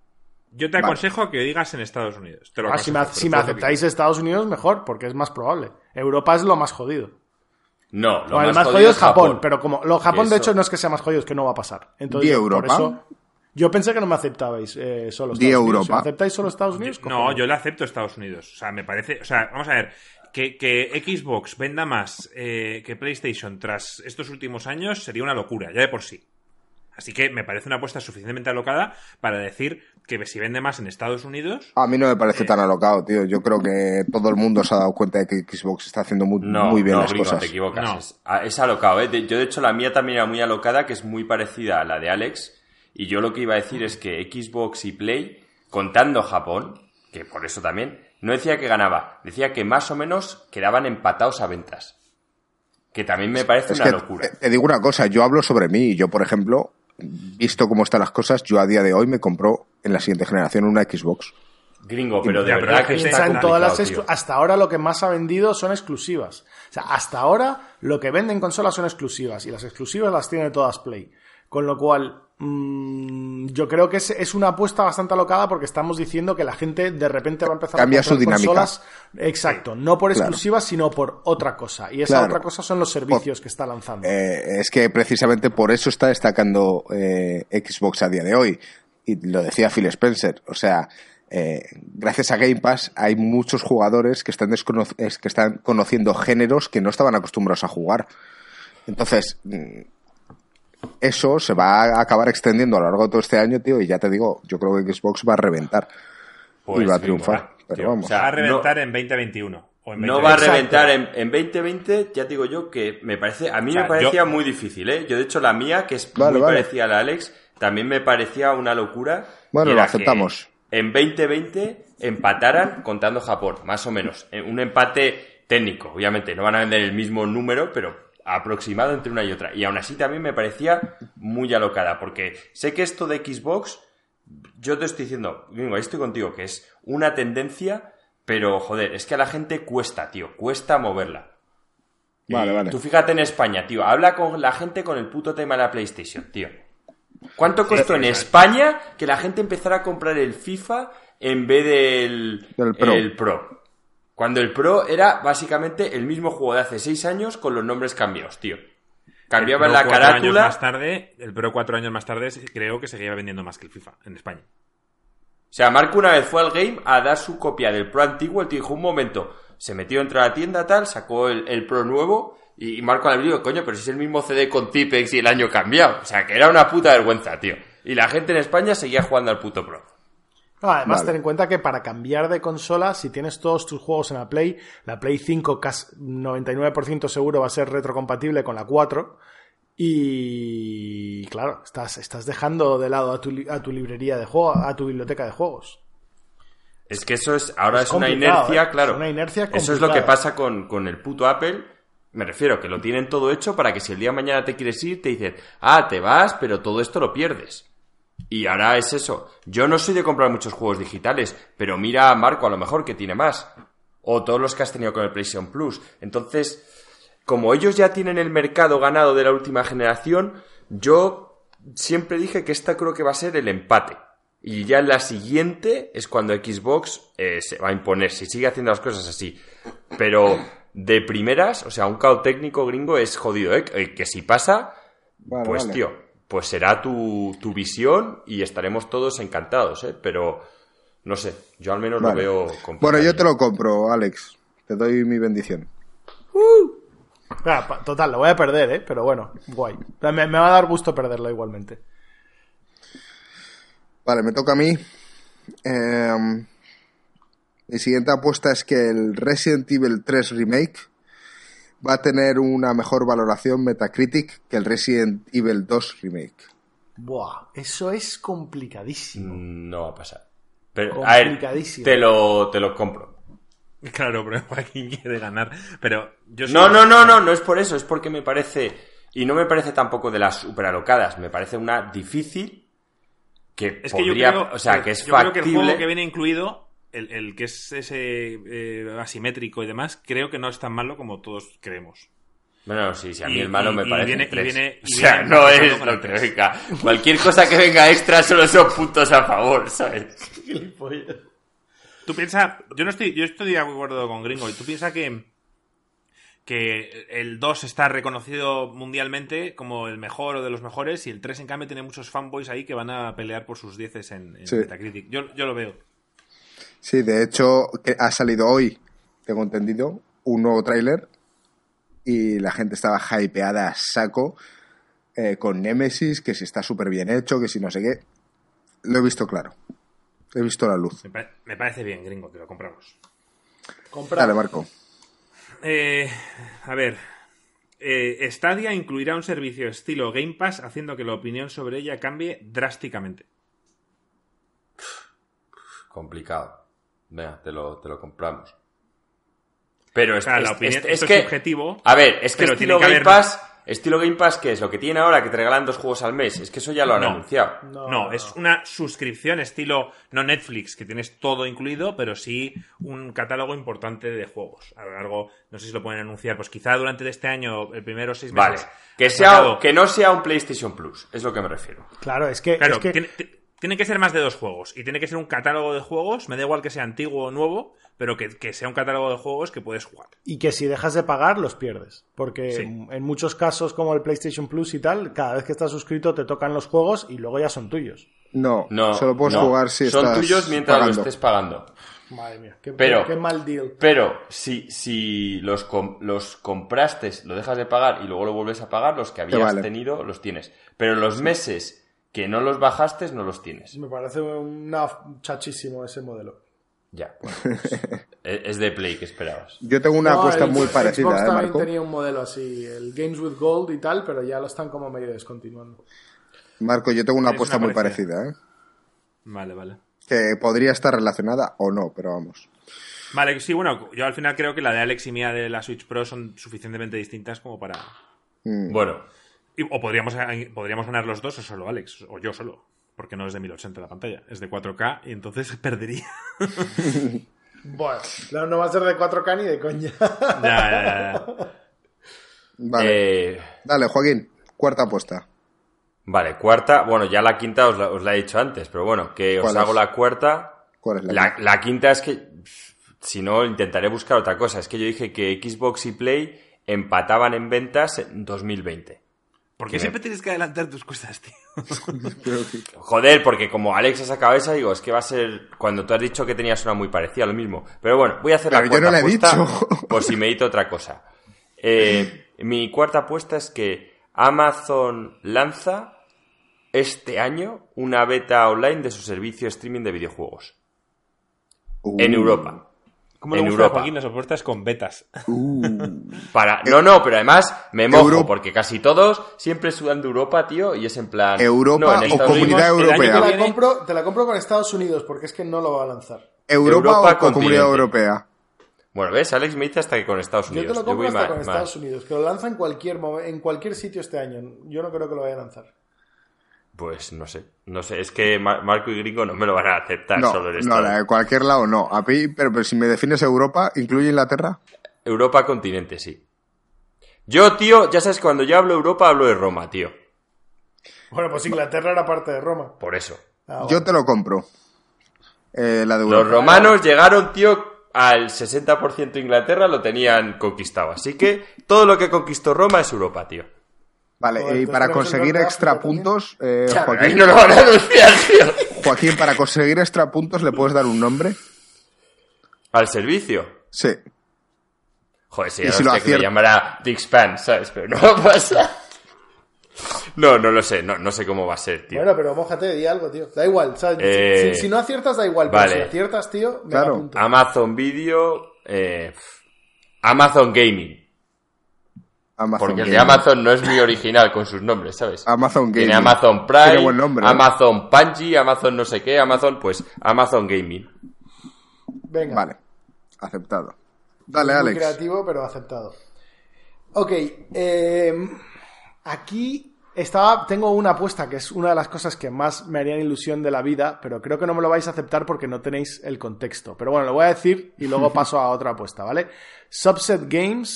Yo te aconsejo que digas en Estados Unidos. Te lo Si aconsejo, me aceptáis Estados Unidos, mejor, porque es más probable. Europa es lo más jodido. No, lo más jodido es Japón, pero como Japón de hecho no es que sea más jodido, es que no va a pasar. Entonces, Europa? Por eso, yo pensé que no me aceptabais solo Estados Unidos. Europa? Si me aceptáis solo Estados Unidos, No, yo le acepto Estados Unidos. O sea, me parece... O sea, vamos a ver. Que Xbox venda más que PlayStation tras estos últimos años sería una locura, ya de por sí. Así que me parece una apuesta suficientemente alocada para decir que si vende más en Estados Unidos... A mí no me parece tan alocado, tío. Yo creo que todo el mundo se ha dado cuenta de que Xbox está haciendo muy bien las Gringo, cosas. Te equivocas. No. Es alocado, ¿eh? Yo, de hecho, la mía también era muy alocada, que es muy parecida a la de Alex. Y yo lo que iba a decir es que Xbox y Play, contando Japón, que por eso también, no decía que ganaba. Decía que más o menos quedaban empatados a ventas. Que también me parece una locura. Te digo una cosa, yo hablo sobre mí. Yo, por ejemplo, visto cómo están las cosas, yo a día de hoy me compro en la siguiente generación una Xbox. Gringo, pero de verdad que piensa está en todas las tío. hasta ahora lo que más ha vendido son exclusivas. O sea, hasta ahora lo que venden consolas son exclusivas y las exclusivas las tiene todas Play. Con lo cual, yo creo que es una apuesta bastante alocada porque estamos diciendo que la gente de repente va a empezar Cambia a comprar su dinámica. consolas. Exacto, no por exclusivas, sino por otra cosa. Y esa otra cosa son los servicios que está lanzando. Es que precisamente por eso está destacando Xbox a día de hoy. Y lo decía Phil Spencer. O sea, gracias a Game Pass hay muchos jugadores que están conociendo géneros que no estaban acostumbrados a jugar. Entonces... eso se va a acabar extendiendo a lo largo de todo este año, tío, y ya te digo, yo creo que Xbox va a reventar y va a triunfar. Pero tío, vamos. O sea, va a reventar en 2021. O en 2020. No va a reventar en 2020, ya te digo yo que me parece, a mí me parecía muy difícil, ¿eh? Yo de hecho la mía, que es muy parecida a la Alex, también me parecía una locura. Bueno, lo aceptamos. En 2020 empataran contando Japón, más o menos. Un empate técnico, obviamente, no van a vender el mismo número, pero aproximado entre una y otra. Y aún así también me parecía muy alocada, porque sé que esto de Xbox, yo te estoy diciendo, gringo, ahí estoy contigo, que es una tendencia, pero joder, es que a la gente cuesta, tío, cuesta moverla. Vale. Tú fíjate en España, tío, habla con la gente con el puto tema de la PlayStation, tío. ¿Cuánto costó en España que la gente empezara a comprar el FIFA en vez del Pro? Cuando el Pro era básicamente el mismo juego de hace 6 años con los nombres cambiados, tío. Cambiaban la carátula. El Pro 4 años más tarde creo que seguía vendiendo más que el FIFA en España. O sea, Marco una vez fue al game a dar su copia del Pro antiguo. El tío dijo, un momento, se metió entre la tienda tal, sacó el Pro nuevo y Marco le dijo, coño, pero si es el mismo CD con Tipex y el año cambiado. O sea, que era una puta vergüenza, tío. Y la gente en España seguía jugando al puto Pro. No, además, ten en cuenta que para cambiar de consola, si tienes todos tus juegos en la Play 5 casi 99% seguro va a ser retrocompatible con la 4. Y claro, estás dejando de lado a tu librería de juegos, a tu biblioteca de juegos. Es que eso es una inercia, claro. Es una inercia complicada. Eso es lo que pasa con el puto Apple. Me refiero que lo tienen todo hecho para que si el día de mañana te quieres ir, te dicen, te vas, pero todo esto lo pierdes. Y ahora es eso. Yo no soy de comprar muchos juegos digitales, pero mira a Marco a lo mejor que tiene más. O todos los que has tenido con el PlayStation Plus. Entonces, como ellos ya tienen el mercado ganado de la última generación, yo siempre dije que esta creo que va a ser el empate. Y ya en la siguiente es cuando Xbox se va a imponer, si sigue haciendo las cosas así. Pero de primeras, o sea, un caos técnico gringo es jodido, ¿eh? Que si pasa, vale. Tío... pues será tu visión y estaremos todos encantados, ¿eh? Pero, no sé, yo al menos lo veo complicado. Bueno, yo te lo compro, Alex. Te doy mi bendición. Total, lo voy a perder, ¿eh? Pero bueno, guay. Me va a dar gusto perderlo igualmente. Vale, me toca a mí. Mi siguiente apuesta es que el Resident Evil 3 Remake va a tener una mejor valoración Metacritic que el Resident Evil 2 Remake. Buah, eso es complicadísimo. No va a pasar. Pero, complicadísimo. A ver, te lo compro. Claro, pero Joaquín quiere ganar. Pero yo no es por eso, es porque me parece, y no me parece tampoco de las super alocadas, me parece una difícil que es podría, que yo creo, o sea, que es yo factible. Creo que el juego que viene incluido, el que es ese asimétrico y demás, creo que no es tan malo como todos creemos. Bueno, sí, a mí Y- el malo y- me y parece viene- 3. y viene- O sea, viene no empatado es con lo el que 3. venga. Cualquier cosa que venga extra solo son puntos a favor, ¿sabes? Tú piensas, yo estoy de acuerdo con Gringo, y tú piensas que el 2 está reconocido mundialmente como el mejor o de los mejores, y el 3 en cambio tiene muchos fanboys ahí que van a pelear por sus 10 en Sí. Metacritic. Yo lo veo. Sí, de hecho, que ha salido hoy, tengo entendido, un nuevo tráiler y la gente estaba hypeada a saco con Nemesis, que si está súper bien hecho, que si no sé qué. Lo he visto claro. He visto la luz. Me parece bien, Gringo, que lo compramos. Dale, Marco. A ver, Stadia incluirá un servicio estilo Game Pass, haciendo que la opinión sobre ella cambie drásticamente. Complicado. Venga, te lo compramos. Pero O sea, la opinión, es esto que... es subjetivo. A ver, es que pero estilo tiene que Game haber- Pass... Estilo Game Pass, ¿qué es? Lo que tiene ahora, que te regalan 2 juegos al mes. Es que eso ya lo han No. anunciado. No, es una suscripción estilo no Netflix, que tienes todo incluido, pero sí un catálogo importante de juegos. A lo largo, no sé si lo pueden anunciar, pues quizá durante este año, el primero 6 Vale. meses. Que han sea, sacado- que no sea un PlayStation Plus. Es lo que me refiero. Claro, es que... Claro, es que- tiene que ser más de 2 juegos. Y tiene que ser un catálogo de juegos, me da igual que sea antiguo o nuevo, pero que sea un catálogo de juegos que puedes jugar. Y que si dejas de pagar, los pierdes. Porque Sí. en muchos casos, como el PlayStation Plus y tal, cada vez que estás suscrito te tocan los juegos y luego ya son tuyos. No, No, solo puedes no. jugar si Son estás tuyos mientras pagando. lo estés pagando. Madre mía, Pero- qué mal deal. Pero si los compraste, lo dejas de pagar y luego lo vuelves a pagar, los que habías vale. tenido los tienes. Pero los meses que no los bajaste no los tienes. Me parece chachísimo ese modelo. Ya. Es de Play, que esperabas. Yo tengo una apuesta muy parecida, Xbox también Marco. tenía un modelo así, el Games with Gold y tal, pero ya lo están como medio descontinuando. Marco, yo tengo una Es apuesta una muy parecida. parecida, Vale. que podría estar relacionada o no, pero vamos. Vale, sí, bueno, yo al final creo que la de Alex y mía de la Switch Pro son suficientemente distintas como para... Bueno, O podríamos ganar los dos o solo Alex, o yo solo, porque no es de 1080 la pantalla, es de 4K y entonces perdería. Bueno, no va a ser de 4K ni de coña. Ya. Vale. Dale, Joaquín, cuarta apuesta. Vale, cuarta. Bueno, ya la quinta os la he dicho antes, pero bueno, que os ¿Cuál hago es? la cuarta. ¿Cuál es la quinta? La quinta es que, si no, intentaré buscar otra cosa. Es que yo dije que Xbox y Play empataban en ventas en 2020. ¿Por qué siempre tienes que adelantar tus cosas, tío? Joder, porque como Alex ha sacado esa, digo, es que va a ser... Cuando tú has dicho que tenías una muy parecida, lo mismo. Pero bueno, voy a hacer la Pero yo cuarta no la he apuesta dicho. por si me edito otra cosa. Mi cuarta apuesta es que Amazon lanza este año una beta online de su servicio de streaming de videojuegos. En Europa. ¿Cómo le En gusta a Europa. Joaquín las ofertas con betas? No, pero además me mojo, Europa. porque casi todos siempre sudan de Europa, tío, y es en plan... Europa no, en o Estados Comunidad Unidos- el año Europea. que viene- Te la compro con Estados Unidos porque es que no lo va a lanzar. Europa o Europa, Comunidad continente. Europea. Bueno, ¿ves? Alex me dice hasta que con Estados Yo Unidos. te lo compro voy hasta más- con más. Estados Unidos, que lo lanza en cualquier sitio este año. Yo no creo que lo vaya a lanzar. Pues no sé, es que Marco y Gringo no me lo van a aceptar No, solo en no, esto. la de cualquier lado no. A mí, pero si me defines Europa, ¿incluye Inglaterra? Europa continente, sí. Yo, tío, ya sabes que cuando yo hablo Europa hablo de Roma, tío. Bueno, pues Inglaterra era parte de Roma. Por eso. Yo te lo compro. La de Los Europa. romanos llegaron, tío, al 60% de Inglaterra lo tenían conquistado. Así que todo lo que conquistó Roma es Europa, tío. Vale, Joder, y pues para tenemos conseguir el extra África también. puntos, Ahí Joaquín, no lo van a anunciar, tío. Joaquín, para conseguir extra puntos, ¿le puedes dar un nombre? ¿Al servicio? Sí. Joder, si Y ya si no lo sé que me acierta- llamará Dixpan, ¿sabes? Pero no va a pasar. No lo sé, no sé cómo va a ser, tío. Bueno, pero mójate, di algo, tío. Da igual, ¿sabes? Si no aciertas, da igual. Pero vale. si aciertas, tío, me Claro. apunto. Amazon Video, Amazon Gaming. Amazon Porque el de Gaming. Amazon no es muy original con sus nombres, ¿sabes? Amazon Gaming. Tiene Amazon Prime, Tiene buen nombre, ¿eh? Amazon Bungie, Amazon no sé qué, pues Amazon Gaming. Venga. Vale, aceptado. Dale, Muy Alex. creativo, pero aceptado. Ok, aquí tengo una apuesta que es una de las cosas que más me harían ilusión de la vida, pero creo que no me lo vais a aceptar porque no tenéis el contexto. Pero bueno, lo voy a decir y luego paso a otra apuesta, ¿vale? Subset Games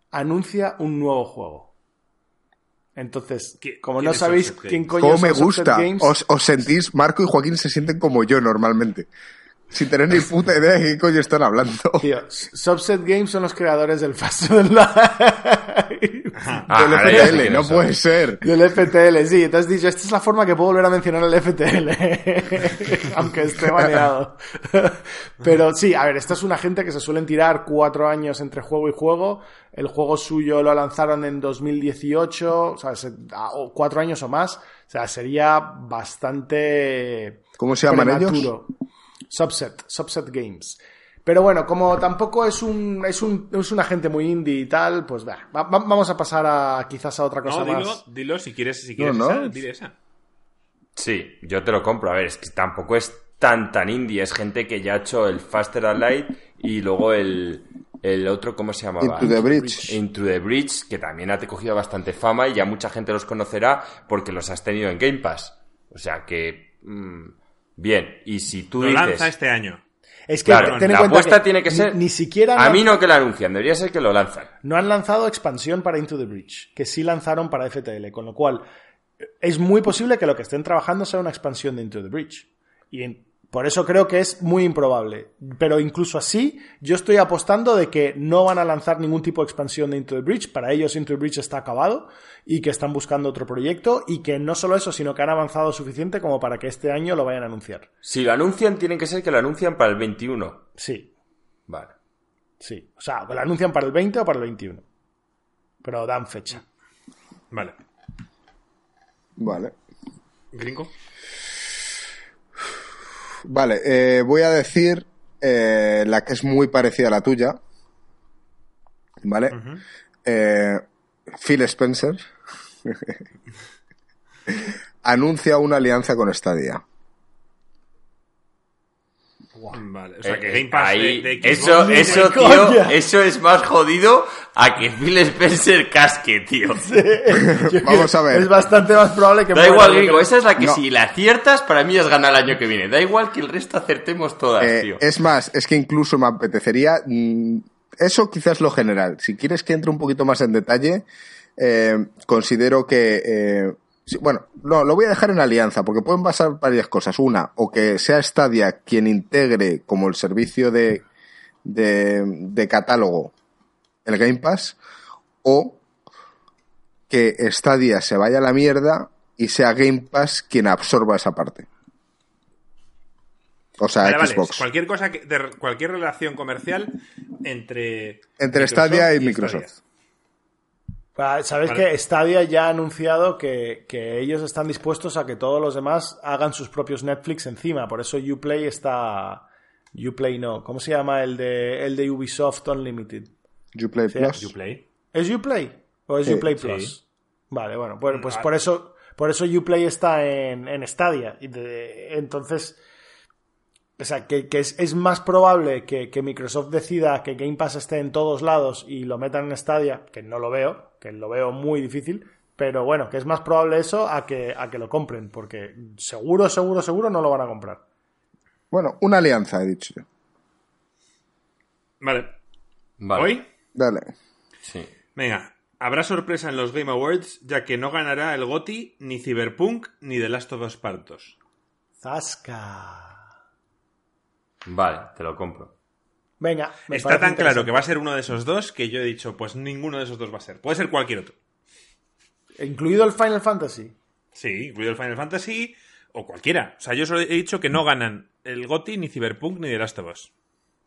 anuncia un nuevo juego. Entonces, como ¿quién no es sabéis Subset quién Games? coño ¿Cómo son me Subset gusta? Games, Os sentís, Marco y Joaquín se sienten como yo normalmente. Sin tener ni puta idea de qué coño están hablando. tío, Subset Games son los creadores del Fast Food Live. Del ahora ya sé FTL, quiénes no son. puede ser. Del FTL, sí. Te has dicho, esta es la forma que puedo volver a mencionar el FTL. Aunque esté baneado. Pero sí, a ver, esta es una gente que se suelen tirar 4 años entre juego y juego. El juego suyo lo lanzaron en 2018, o sea, 4 años o más. O sea, sería bastante... ¿Cómo se llaman ellos? prematuro. Subset Games. Pero bueno, como tampoco es una gente muy indie y tal, pues vamos a pasar quizás a otra cosa No, más. dilo si quieres No. esa, dile esa. Sí, yo te lo compro. A ver, es que tampoco es tan indie. Es gente que ya ha hecho el Faster Than Light y luego el otro, ¿cómo se llamaba? Into the Bridge. Into the Bridge, que también ha cogido bastante fama y ya mucha gente los conocerá porque los has tenido en Game Pass. O sea que... bien, y si tú Lo dices... lanza este año. Es que Claro, ten en la cuenta apuesta que tiene que ser... ni siquiera A mí no que lo anuncian, debería ser que lo lanzan. no han lanzado expansión para Into the Breach, que sí lanzaron para FTL, con lo cual es muy posible que lo que estén trabajando sea una expansión de Into the Breach. Y por eso creo que es muy improbable. Pero incluso así, yo estoy apostando de que no van a lanzar ningún tipo de expansión de Into the Breach. Para ellos Into the Breach está acabado y que están buscando otro proyecto y que no solo eso, sino que han avanzado suficiente como para que este año lo vayan a anunciar. Si lo anuncian, tienen que ser que lo anuncian para el 21. Sí, Vale. sí. O sea, lo anuncian para el 20 o para el 21. Pero dan fecha. Vale. Vale. ¿Gringo? Vale, voy a decir la que es muy parecida a la tuya. ¿Vale? Phil Spencer anuncia una alianza con Stadia. Vale. O sea, que Game Pass ahí, de eso, Xbox... tío, coña. eso es más jodido a que Phil Spencer casque, tío. Vamos a ver. Es bastante más probable que... Da muera, igual, yo gringo, creo. esa es la que No. si la aciertas, para mí es ganar el año que viene. Da igual que el resto acertemos todas, tío. Es más, es que incluso me apetecería... eso quizás lo general. Si quieres que entre un poquito más en detalle, considero que... sí, bueno, no, lo voy a dejar en alianza, porque pueden pasar varias cosas. Una, o que sea Stadia quien integre como el servicio de catálogo el Game Pass, o que Stadia se vaya a la mierda y sea Game Pass quien absorba esa parte. O sea, Vale, Xbox. Cualquier cosa, cualquier relación comercial entre Stadia y Microsoft. Microsoft. Sabes Vale. que Stadia ya ha anunciado que ellos están dispuestos a que todos los demás hagan sus propios Netflix encima. Por eso Uplay está... Uplay no. ¿Cómo se llama el de Ubisoft Unlimited? Uplay Sí, Plus. Uplay. ¿Es Uplay? ¿O es Sí, Uplay sí. Plus? Vale, bueno, pues por eso Uplay está en Stadia. Entonces... O sea, que es más probable que Microsoft decida que Game Pass esté en todos lados y lo metan en Stadia, que no lo veo, que lo veo muy difícil, pero bueno, que es más probable eso a que lo compren, porque seguro no lo van a comprar. Bueno, una alianza, he dicho yo. Vale. Vale. ¿Hoy? Dale. Sí. Venga. Habrá sorpresa en los Game Awards, ya que no ganará el GOTY, ni Cyberpunk, ni The Last of Us Part 2. ¡Zasca! Vale, te lo compro. Venga, me Está parece tan claro interesante. que va a ser uno de esos dos que yo he dicho, pues ninguno de esos dos va a ser. Puede ser cualquier otro. ¿Incluido el Final Fantasy? Sí, incluido el Final Fantasy o cualquiera. O sea, yo solo he dicho que no ganan el GOTY, ni Cyberpunk, ni The Last of Us.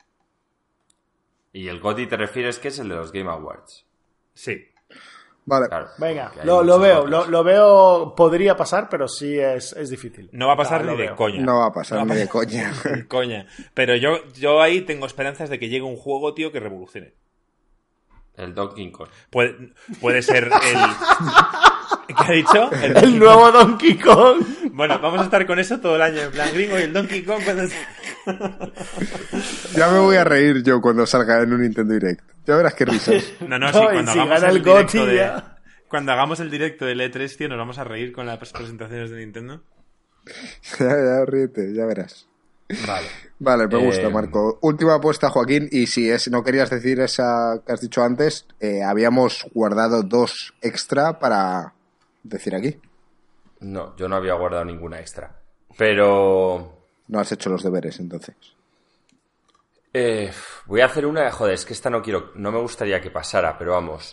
Y el GOTY te refieres que es el de los Game Awards. Sí. Vale. Claro. Venga, que hay lo muchos veo, GOTYs. lo veo, podría pasar, pero sí es difícil. No va a pasar Lo ni de veo. coña. No va a pasar No ni va a de coña. Ni coña. Pero yo ahí tengo esperanzas de que llegue un juego, tío, que revolucione. El Donkey Kong. Puede ser el... ¿Qué ha dicho? El nuevo Donkey Kong. Bueno, vamos a estar con eso todo el año. En plan, gringo y el Donkey Kong cuando... Ya me voy a reír yo cuando salga en un Nintendo Direct. Ya verás qué risas. No, sí, No, y cuando si hagamos gana el el directo GOTY de... ya. Cuando hagamos el directo del E3, tío, nos vamos a reír con las presentaciones de Nintendo. Ya ríete, ya verás. Vale, me gusta, Marco. Última apuesta, Joaquín, y si no querías decir esa que has dicho antes, habíamos guardado 2 extra para decir aquí. No, yo no había guardado ninguna extra. Pero... No has hecho los deberes, entonces. Voy a hacer una... Joder, es que esta no me gustaría que pasara, pero vamos.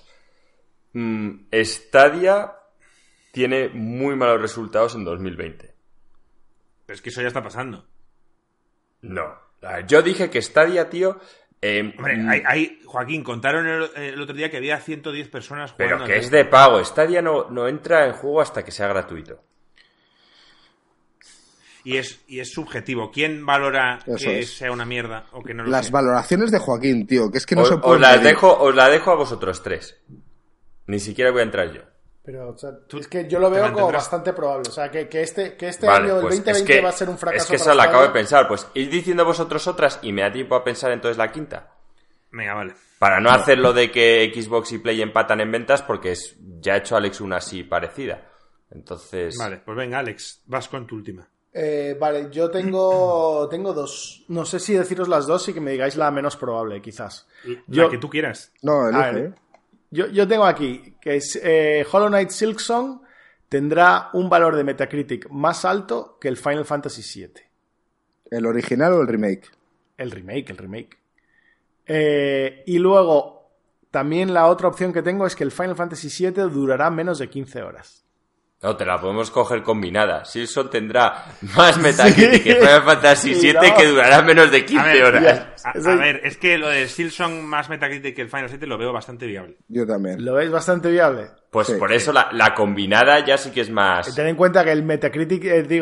Stadia tiene muy malos resultados en 2020. Pero es que eso ya está pasando. No. A ver, yo dije que Stadia, tío... Hombre, Joaquín, contaron el otro día que había 110 personas jugando. Pero que es de pago. Stadia no entra en juego hasta que sea gratuito. Y es subjetivo. ¿Quién valora Eso que es. sea una mierda o que no lo Las sea? valoraciones de Joaquín, tío, que es que no se Os puede. la dejo a vosotros 3. Ni siquiera voy a entrar yo. Pero, o sea, es que yo lo veo como bastante probable. O sea, que este Vale, año, el pues 2020, va a ser un fracaso. Es que para eso la acabo de Stadia. pensar. Pues ir diciendo vosotros otras y me da tiempo a pensar entonces la quinta. Venga, vale. Para no hacer lo de que Xbox y Play empatan en ventas, porque ya ha hecho Alex una así parecida. Entonces... Vale, pues venga, Alex, vas con tu última. Vale, yo tengo 2. No sé si deciros las 2 y que me digáis la menos probable, quizás. La que tú quieras. No, A elige. ver, yo tengo aquí que es Hollow Knight Silksong tendrá un valor de Metacritic más alto que el Final Fantasy VII. ¿El original o el remake? El remake. Y luego, también la otra opción que tengo es que el Final Fantasy VII durará menos de 15 horas. No, te la podemos coger combinada. Silson tendrá más Metacritic que Final Fantasy Sí, VII, no. que durará menos de 15 horas. A ver, es que lo de Silksong más Metacritic que el Final 7 lo veo bastante viable. Yo también. ¿Lo veis bastante viable? Pues Sí. por eso la combinada ya sí que es más... Ten en cuenta que el Metacritic,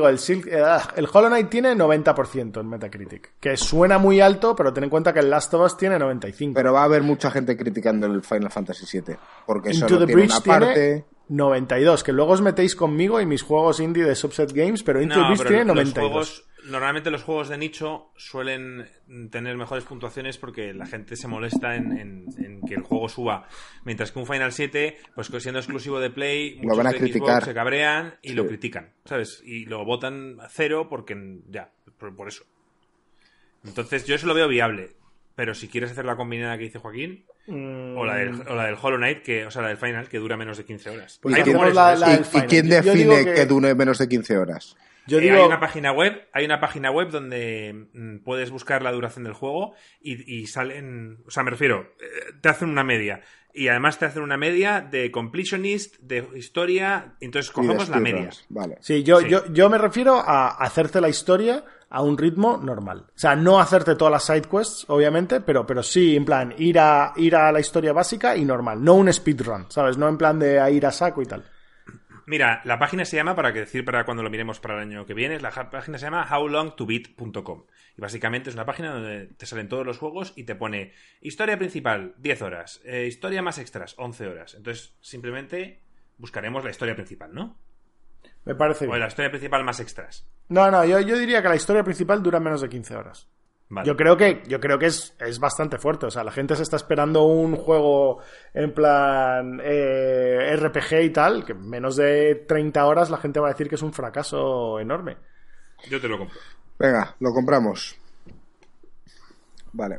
el Hollow Knight tiene 90% en Metacritic. Que suena muy alto, pero ten en cuenta que el Last of Us tiene 95%. Pero va a haber mucha gente criticando el Final Fantasy VII. Porque Into solo the tiene Breach una parte. tiene 92, que luego os metéis conmigo y mis juegos indie de Subset Games, pero Into the Breach pero tiene los 92. normalmente los juegos de nicho suelen tener mejores puntuaciones porque la gente se molesta en que el juego suba. Mientras que un Final 7, pues siendo exclusivo de Play, muchos van a de criticar. Xbox se cabrean y Sí. lo critican, ¿sabes? Y lo votan a 0 porque ya, por eso. Entonces yo eso lo veo viable. Pero si quieres hacer la combinada que dice Joaquín, o la del Hollow Knight, o sea, la del Final, que dura menos de 15 horas. Pues Hay hacemos rumores la- de eso. la- ¿Y, del Final. y quién Yo digo define que dure menos de 15 horas? Yo digo, Hay una página web donde puedes buscar la duración del juego y salen, o sea, me refiero, te hacen una media y además te hacen una media de completionist, de historia, entonces Y de cogemos la media. speedruns. Vale. sí, Sí. yo me refiero a hacerte la historia a un ritmo normal. O sea, no hacerte todas las side quests, obviamente, pero sí, en plan, ir a la historia básica y normal. No un speedrun, ¿sabes? No en plan de ir a saco y tal. Mira, la página se llama, para cuando lo miremos para el año que viene, la página se llama howlongtobeat.com y básicamente es una página donde te salen todos los juegos y te pone historia principal, 10 horas, historia más extras, 11 horas. Entonces, simplemente buscaremos la historia principal, ¿no? Me parece O bien. la historia principal más extras. No, yo diría que la historia principal dura menos de 15 horas. Vale. Yo creo que es bastante fuerte. O sea, la gente se está esperando un juego en plan RPG y tal, que menos de 30 horas la gente va a decir que es un fracaso enorme. Yo te lo compro. Venga, lo compramos. Vale.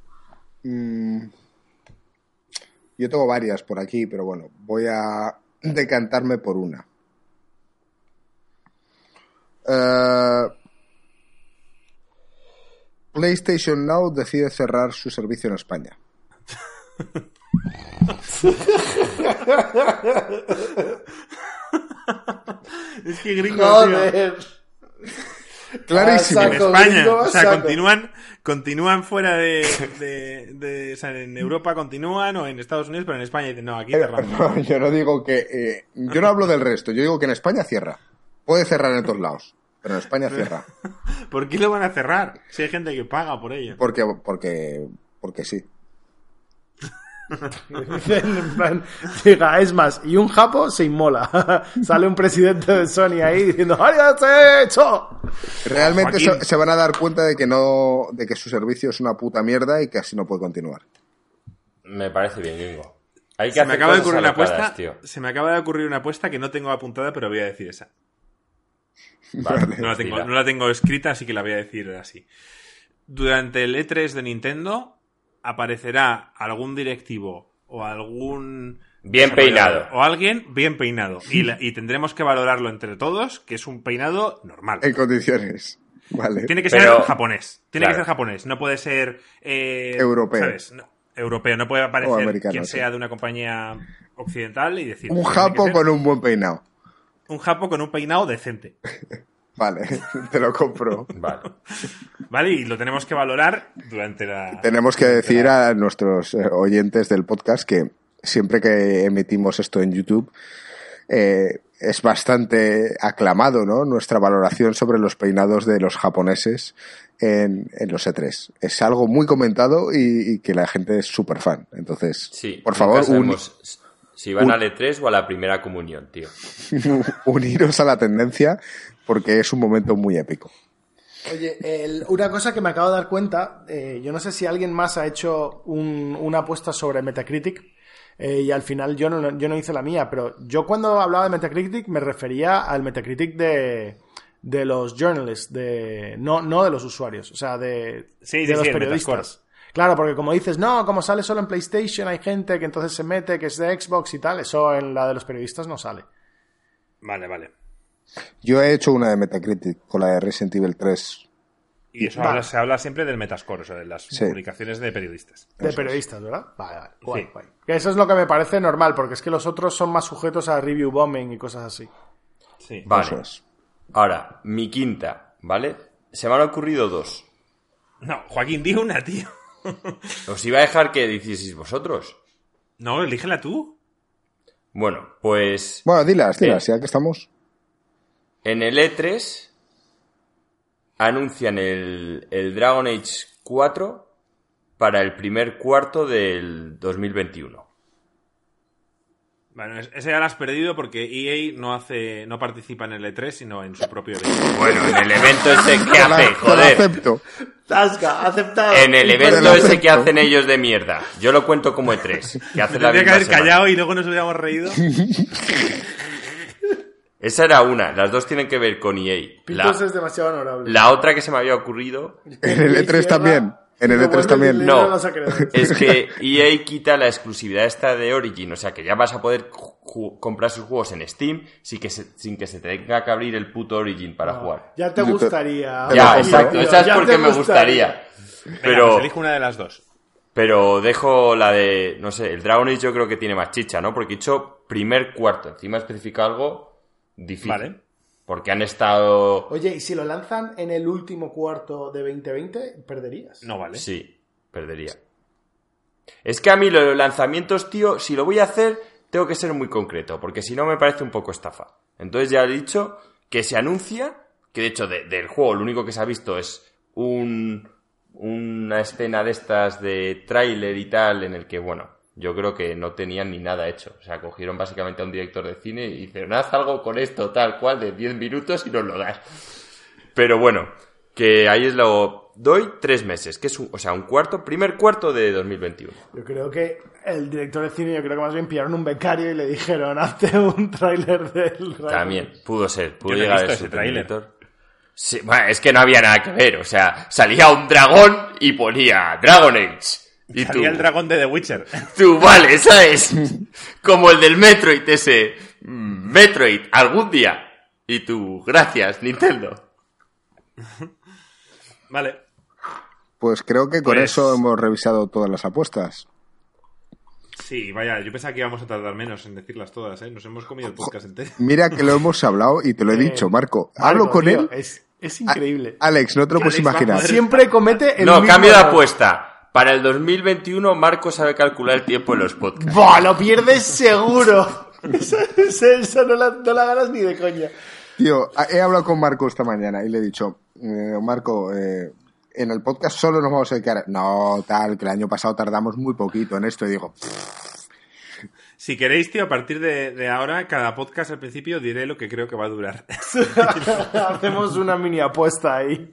Yo tengo varias por aquí, pero bueno, voy a decantarme por una. PlayStation Now decide cerrar su servicio en España. Es que gringo, tío. Clarísimo. En Saco, España, gringo, o sea, saco. continúan fuera o sea, en Europa continúan o en Estados Unidos, pero en España dicen, no, aquí cerramos. No, yo no digo que... yo no hablo del resto, yo digo que en España cierra. Puede cerrar en otros lados, pero en España cierra. ¿Por qué lo van a cerrar? Si hay gente que paga por ello. Porque sí. En plan, diga, es más, y un japo se inmola. Sale un presidente de Sony ahí diciendo ¡Ariate hecho! Realmente Joaquín. se van a dar cuenta de que su servicio es una puta mierda y que así no puede continuar. Me parece bien, Gringo. Hay que Se me hacer acaba de cosas ocurrir una alocadas, apuesta. tío. Se me acaba de ocurrir una apuesta que no tengo apuntada, pero voy a decir esa. Vale, No la tengo escrita, así que la voy a decir así. Durante el E3 de Nintendo aparecerá algún directivo o algún... Bien peinado. O alguien bien peinado. Y tendremos que valorarlo entre todos, que es un peinado normal. En condiciones. Vale. Tiene que ser japonés. Tiene que ser japonés. No puede ser... europeo. ¿Sabes? No, europeo. No puede O aparecer americano, quien sí. sea de una compañía occidental y decir... Un tiene que japo ser con un buen peinado. un japo con un peinado decente. Vale, te lo compro. Vale. ¿Vale? Y lo tenemos que valorar durante la... Tenemos que decir a nuestros oyentes del podcast que siempre que emitimos esto en YouTube es bastante aclamado, ¿no? Nuestra valoración sobre los peinados de los japoneses en los E3. Es algo muy comentado y que la gente es súper fan. Entonces, Sí, por favor, si van al E3 o a la primera comunión, tío. uniros a la tendencia porque es un momento muy épico. Oye, una cosa que me acabo de dar cuenta, yo no sé si alguien más ha hecho una apuesta sobre Metacritic y al final yo no hice la mía, pero yo cuando hablaba de Metacritic me refería al Metacritic de los journalists, no de los usuarios, o sea, de los el periodistas. Metascore. Claro, porque como dices, no, como sale solo en PlayStation, hay gente que entonces se mete, que es de Xbox y tal, eso en la de los periodistas no sale. Vale. Yo he hecho una de Metacritic con la de Resident Evil 3. Y eso Vale. se habla siempre del Metascore, o sea, de las publicaciones de periodistas. De periodistas, ¿verdad? Vale. Guay, Sí. guay. Que eso es lo que me parece normal, porque es que los otros son más sujetos a review bombing y cosas así. Sí. Vale. Eso es. Ahora, mi quinta, ¿vale? Se me han ocurrido dos. No, Joaquín, di una, tío. Os iba a dejar que hicieseis vosotros. No, elígela tú. Bueno, pues Bueno, dilas, ya que estamos. en el E3 anuncian el Dragon Age 4 para el primer cuarto del 2021. Bueno, ese ya lo has perdido porque EA no participa en el E3, sino en su propio evento. Bueno, en el evento ese que Te lo hace, joder. acepto. Tasca, aceptado. En el Te evento lo ese acepto. que hacen ellos de mierda. Yo lo cuento como E3. Que hace la Tendría que misma haber semana. callado y luego nos hubiéramos reído. Esa era una. Las dos tienen que ver con EA. Pitos es demasiado honorable. La otra que se me había ocurrido En el E3 también. En el E3 también. No. vas a creer. es que EA quita la exclusividad esta de Origin. O sea que ya vas a poder comprar sus juegos en Steam sin que se tenga que abrir el puto Origin para jugar. Ya te Yo te- gustaría. te lo Ya, compro. exacto. Esa es Ya porque te me gustaría. Venga, Pero, pues elijo una de las dos. pero dejo la de... No sé, el Dragon Age yo creo que tiene más chicha, ¿no? Porque he dicho primer cuarto. Encima especifica algo difícil. Vale. Porque han estado... Oye, ¿y si lo lanzan en el último cuarto de 2020, perderías? No vale. Sí, perdería. Es que a mí los lanzamientos, tío, si lo voy a hacer, tengo que ser muy concreto, porque si no me parece un poco estafa. Entonces ya he dicho que se anuncia, que de hecho del juego lo único que se ha visto es una escena de estas de tráiler y tal, en el que, bueno, yo creo que no tenían ni nada hecho. O sea, cogieron básicamente a un director de cine y dijeron, haz algo con esto, tal cual, de 10 minutos y nos lo das. Pero bueno, que ahí es lo... Doy 3 meses, que es un primer cuarto de 2021. Yo creo que el director de cine, yo creo que más bien pillaron un becario y le dijeron, hazte un tráiler del... También, pudo ser, pudo Yo no he llegar visto el ese tráiler. superdirector. Sí, bueno, es que no había nada que ver, o sea, salía un dragón y ponía Dragon Age. Y tú, Salía el dragón de The Witcher. tú, vale, ¿sabes? Como el del Metroid ese. Metroid, algún día. Y tú, gracias, Nintendo. Vale. Pues creo que con Pues- eso hemos revisado todas las apuestas. Sí, vaya, yo pensaba que íbamos a tardar menos en decirlas todas, ¿eh? Nos hemos comido el podcast entero. Mira que lo hemos hablado y te lo he dicho, Marco. Hablo Marco, con tío, él. Es increíble. Alex, no te lo puedes Alex va a imaginar. poder- Siempre comete el No, mismo cambio de error. apuesta. Para el 2021, Marco sabe calcular el tiempo de los podcasts. ¡Buah, lo pierdes seguro! Esa no la ganas ni de coña. Tío, he hablado con Marco esta mañana y le he dicho, Marco, en el podcast solo nos vamos a dedicar... No, tal, que el año pasado tardamos muy poquito en esto. Y digo, Si queréis, tío, a partir de ahora, cada podcast al principio diré lo que creo que va a durar. Hacemos una mini apuesta ahí.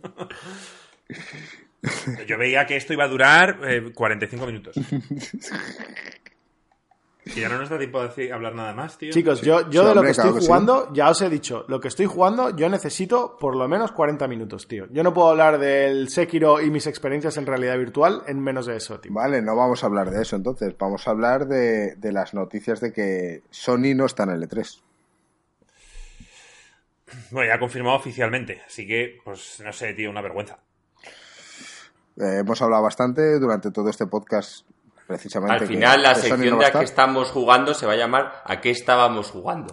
Yo veía que esto iba a durar 45 minutos. Que ya no nos da tiempo de hablar nada más, tío. Chicos, Sí. yo Sí, de lo hombre, que estoy claro que jugando, ya os he dicho, lo que estoy jugando, yo necesito por lo menos 40 minutos, tío. Yo no puedo hablar del Sekiro y mis experiencias en realidad virtual en menos de eso, tío. Vale, no vamos a hablar de eso entonces. Vamos a hablar de las noticias de que Sony no está en el E3. Bueno, ya ha confirmado oficialmente, así que, pues, no sé, tío, una vergüenza. Hemos hablado bastante durante todo este podcast, precisamente. Al final, la que Sony sección no va de a a qué estar. estamos jugando se va a llamar ¿A qué estábamos jugando?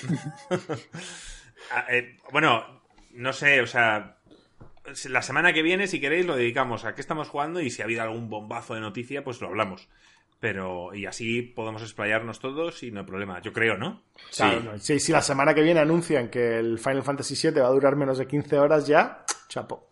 Bueno, no sé, o sea, la semana que viene, si queréis, lo dedicamos a qué estamos jugando y si ha habido algún bombazo de noticia, pues lo hablamos. Pero, y así podemos explayarnos todos y no hay problema. Yo creo, ¿no? Claro, no, si la semana que viene anuncian que el Final Fantasy VII va a durar menos de 15 horas ya, chapo.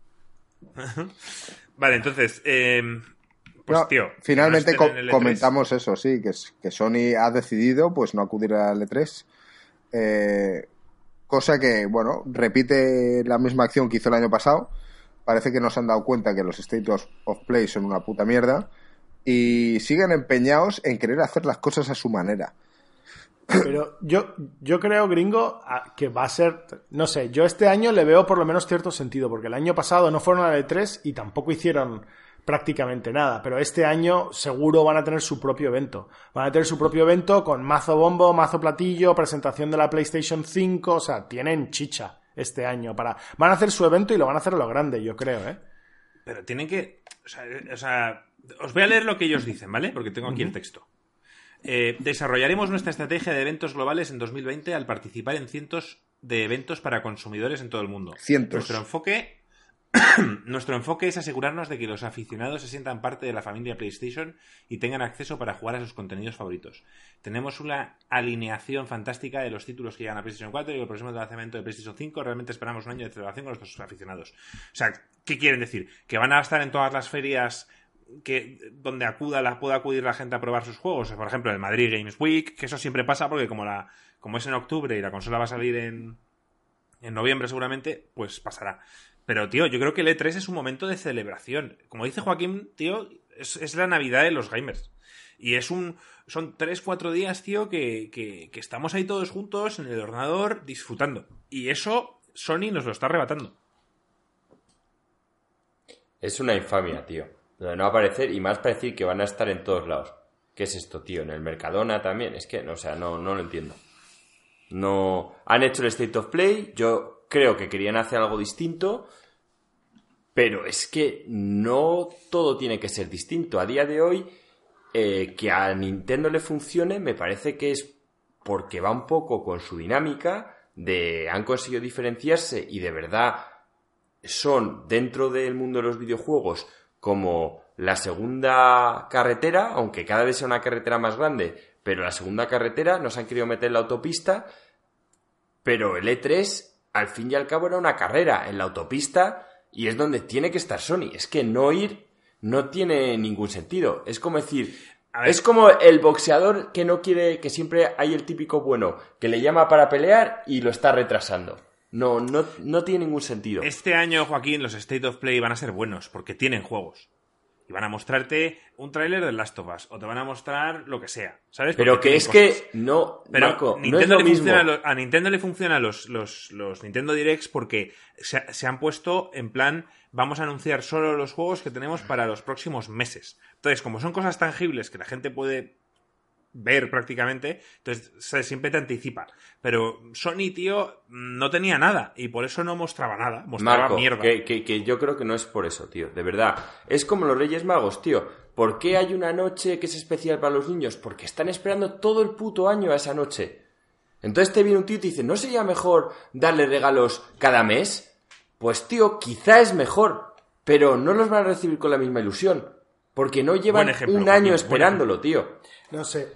Vale, entonces, pues No, tío. finalmente no estén en el E3. comentamos eso, sí, que Sony ha decidido pues no acudir al E3. Cosa que, bueno, repite la misma acción que hizo el año pasado. Parece que no se han dado cuenta que los State of Play son una puta mierda y siguen empeñados en querer hacer las cosas a su manera. Pero yo creo, gringo, que va a ser... No sé, yo este año le veo por lo menos cierto sentido, porque el año pasado no fueron al E3 y tampoco hicieron prácticamente nada, pero este año seguro van a tener su propio evento. Van a tener su propio evento con mazo bombo, mazo platillo, presentación de la PlayStation 5, o sea, tienen chicha este año para... Van a hacer su evento y lo van a hacer a lo grande, yo creo, ¿eh? Pero tienen que... O sea, os voy a leer lo que ellos dicen, ¿vale? Porque tengo aquí el texto. Desarrollaremos nuestra estrategia de eventos globales en 2020 al participar en cientos de eventos para consumidores en todo el mundo. Cientos. Nuestro enfoque es asegurarnos de que los aficionados se sientan parte de la familia PlayStation y tengan acceso para jugar a sus contenidos favoritos. Tenemos una alineación fantástica de los títulos que llegan a PlayStation 4 y el próximo lanzamiento de PlayStation 5. Realmente esperamos un año de celebración con nuestros aficionados. O sea, ¿qué quieren decir? ¿Que van a estar en todas las ferias donde pueda acudir la gente a probar sus juegos? O sea, por ejemplo, el Madrid Games Week, que eso siempre pasa porque como es en octubre y la consola va a salir en noviembre seguramente, pues pasará. Pero, tío, yo creo que el E3 es un momento de celebración. Como dice Joaquín, tío, es la Navidad de los gamers. Y son 3-4 días, tío, que estamos ahí todos juntos en el ordenador disfrutando. Y eso Sony nos lo está arrebatando. Es una infamia, tío. Lo de no aparecer y más para decir que van a estar en todos lados. ¿Qué es esto, tío? En el Mercadona también. Es que, no, o sea, no lo entiendo. No. Han hecho el State of Play. Yo creo que querían hacer algo distinto. Pero es que no todo tiene que ser distinto. A día de hoy, que a Nintendo le funcione, me parece que es porque va un poco con su dinámica de han conseguido diferenciarse y de verdad son, dentro del mundo de los videojuegos, como la segunda carretera, aunque cada vez sea una carretera más grande, pero la segunda carretera nos han querido meter en la autopista, pero el E3, al fin y al cabo, era una carrera en la autopista y es donde tiene que estar Sony. Es que no ir no tiene ningún sentido. Es como decir, es como el boxeador que no quiere, que siempre hay el típico bueno, que le llama para pelear y lo está retrasando. No tiene ningún sentido. Este año, Joaquín, los State of Play van a ser buenos porque tienen juegos. Y van a mostrarte un tráiler de Last of Us o te van a mostrar lo que sea, ¿sabes? Pero porque que es cosas. Que no, pero Marco, Nintendo no es lo mismo. a Nintendo le funcionan los Nintendo Directs porque se han puesto en plan, vamos a anunciar solo los juegos que tenemos para los próximos meses. Entonces, como son cosas tangibles que la gente puede ver prácticamente, entonces siempre te anticipa. Pero Sony, tío, no tenía nada y por eso no mostraba nada, mostraba Marco, mierda. que yo creo que no es por eso, tío, de verdad. Es como los Reyes Magos, tío. ¿Por qué hay una noche que es especial para los niños? Porque están esperando todo el puto año a esa noche. Entonces te viene un tío y te dice, ¿no sería mejor darle regalos cada mes? Pues, tío, quizá es mejor, pero no los van a recibir con la misma ilusión. Porque no llevan un año esperándolo, tío. No sé.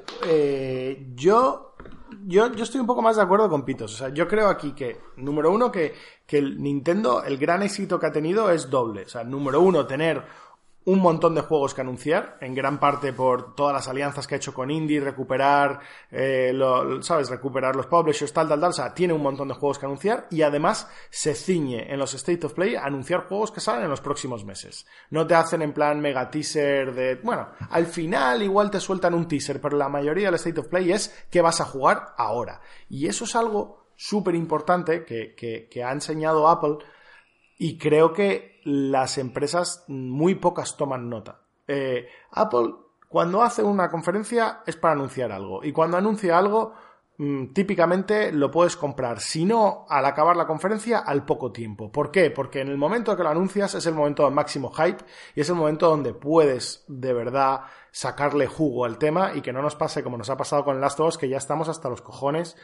Yo estoy un poco más de acuerdo con Pitos. O sea, yo creo aquí que, número uno, que el Nintendo, el gran éxito que ha tenido es doble. O sea, número uno, tener un montón de juegos que anunciar, en gran parte por todas las alianzas que ha hecho con Indie, recuperar recuperar los publishers, tal, o sea, tiene un montón de juegos que anunciar y además se ciñe en los State of Play a anunciar juegos que salen en los próximos meses. No te hacen en plan mega teaser de, bueno, al final igual te sueltan un teaser, pero la mayoría del State of Play es qué vas a jugar ahora. Y eso es algo súper importante que ha enseñado Apple. Y creo que las empresas muy pocas toman nota. Apple, cuando hace una conferencia, es para anunciar algo. Y cuando anuncia algo, típicamente lo puedes comprar. Si no, al acabar la conferencia, al poco tiempo. ¿Por qué? Porque en el momento que lo anuncias es el momento de máximo hype y es el momento donde puedes, de verdad, sacarle jugo al tema y que no nos pase como nos ha pasado con Last of Us, que ya estamos hasta los cojones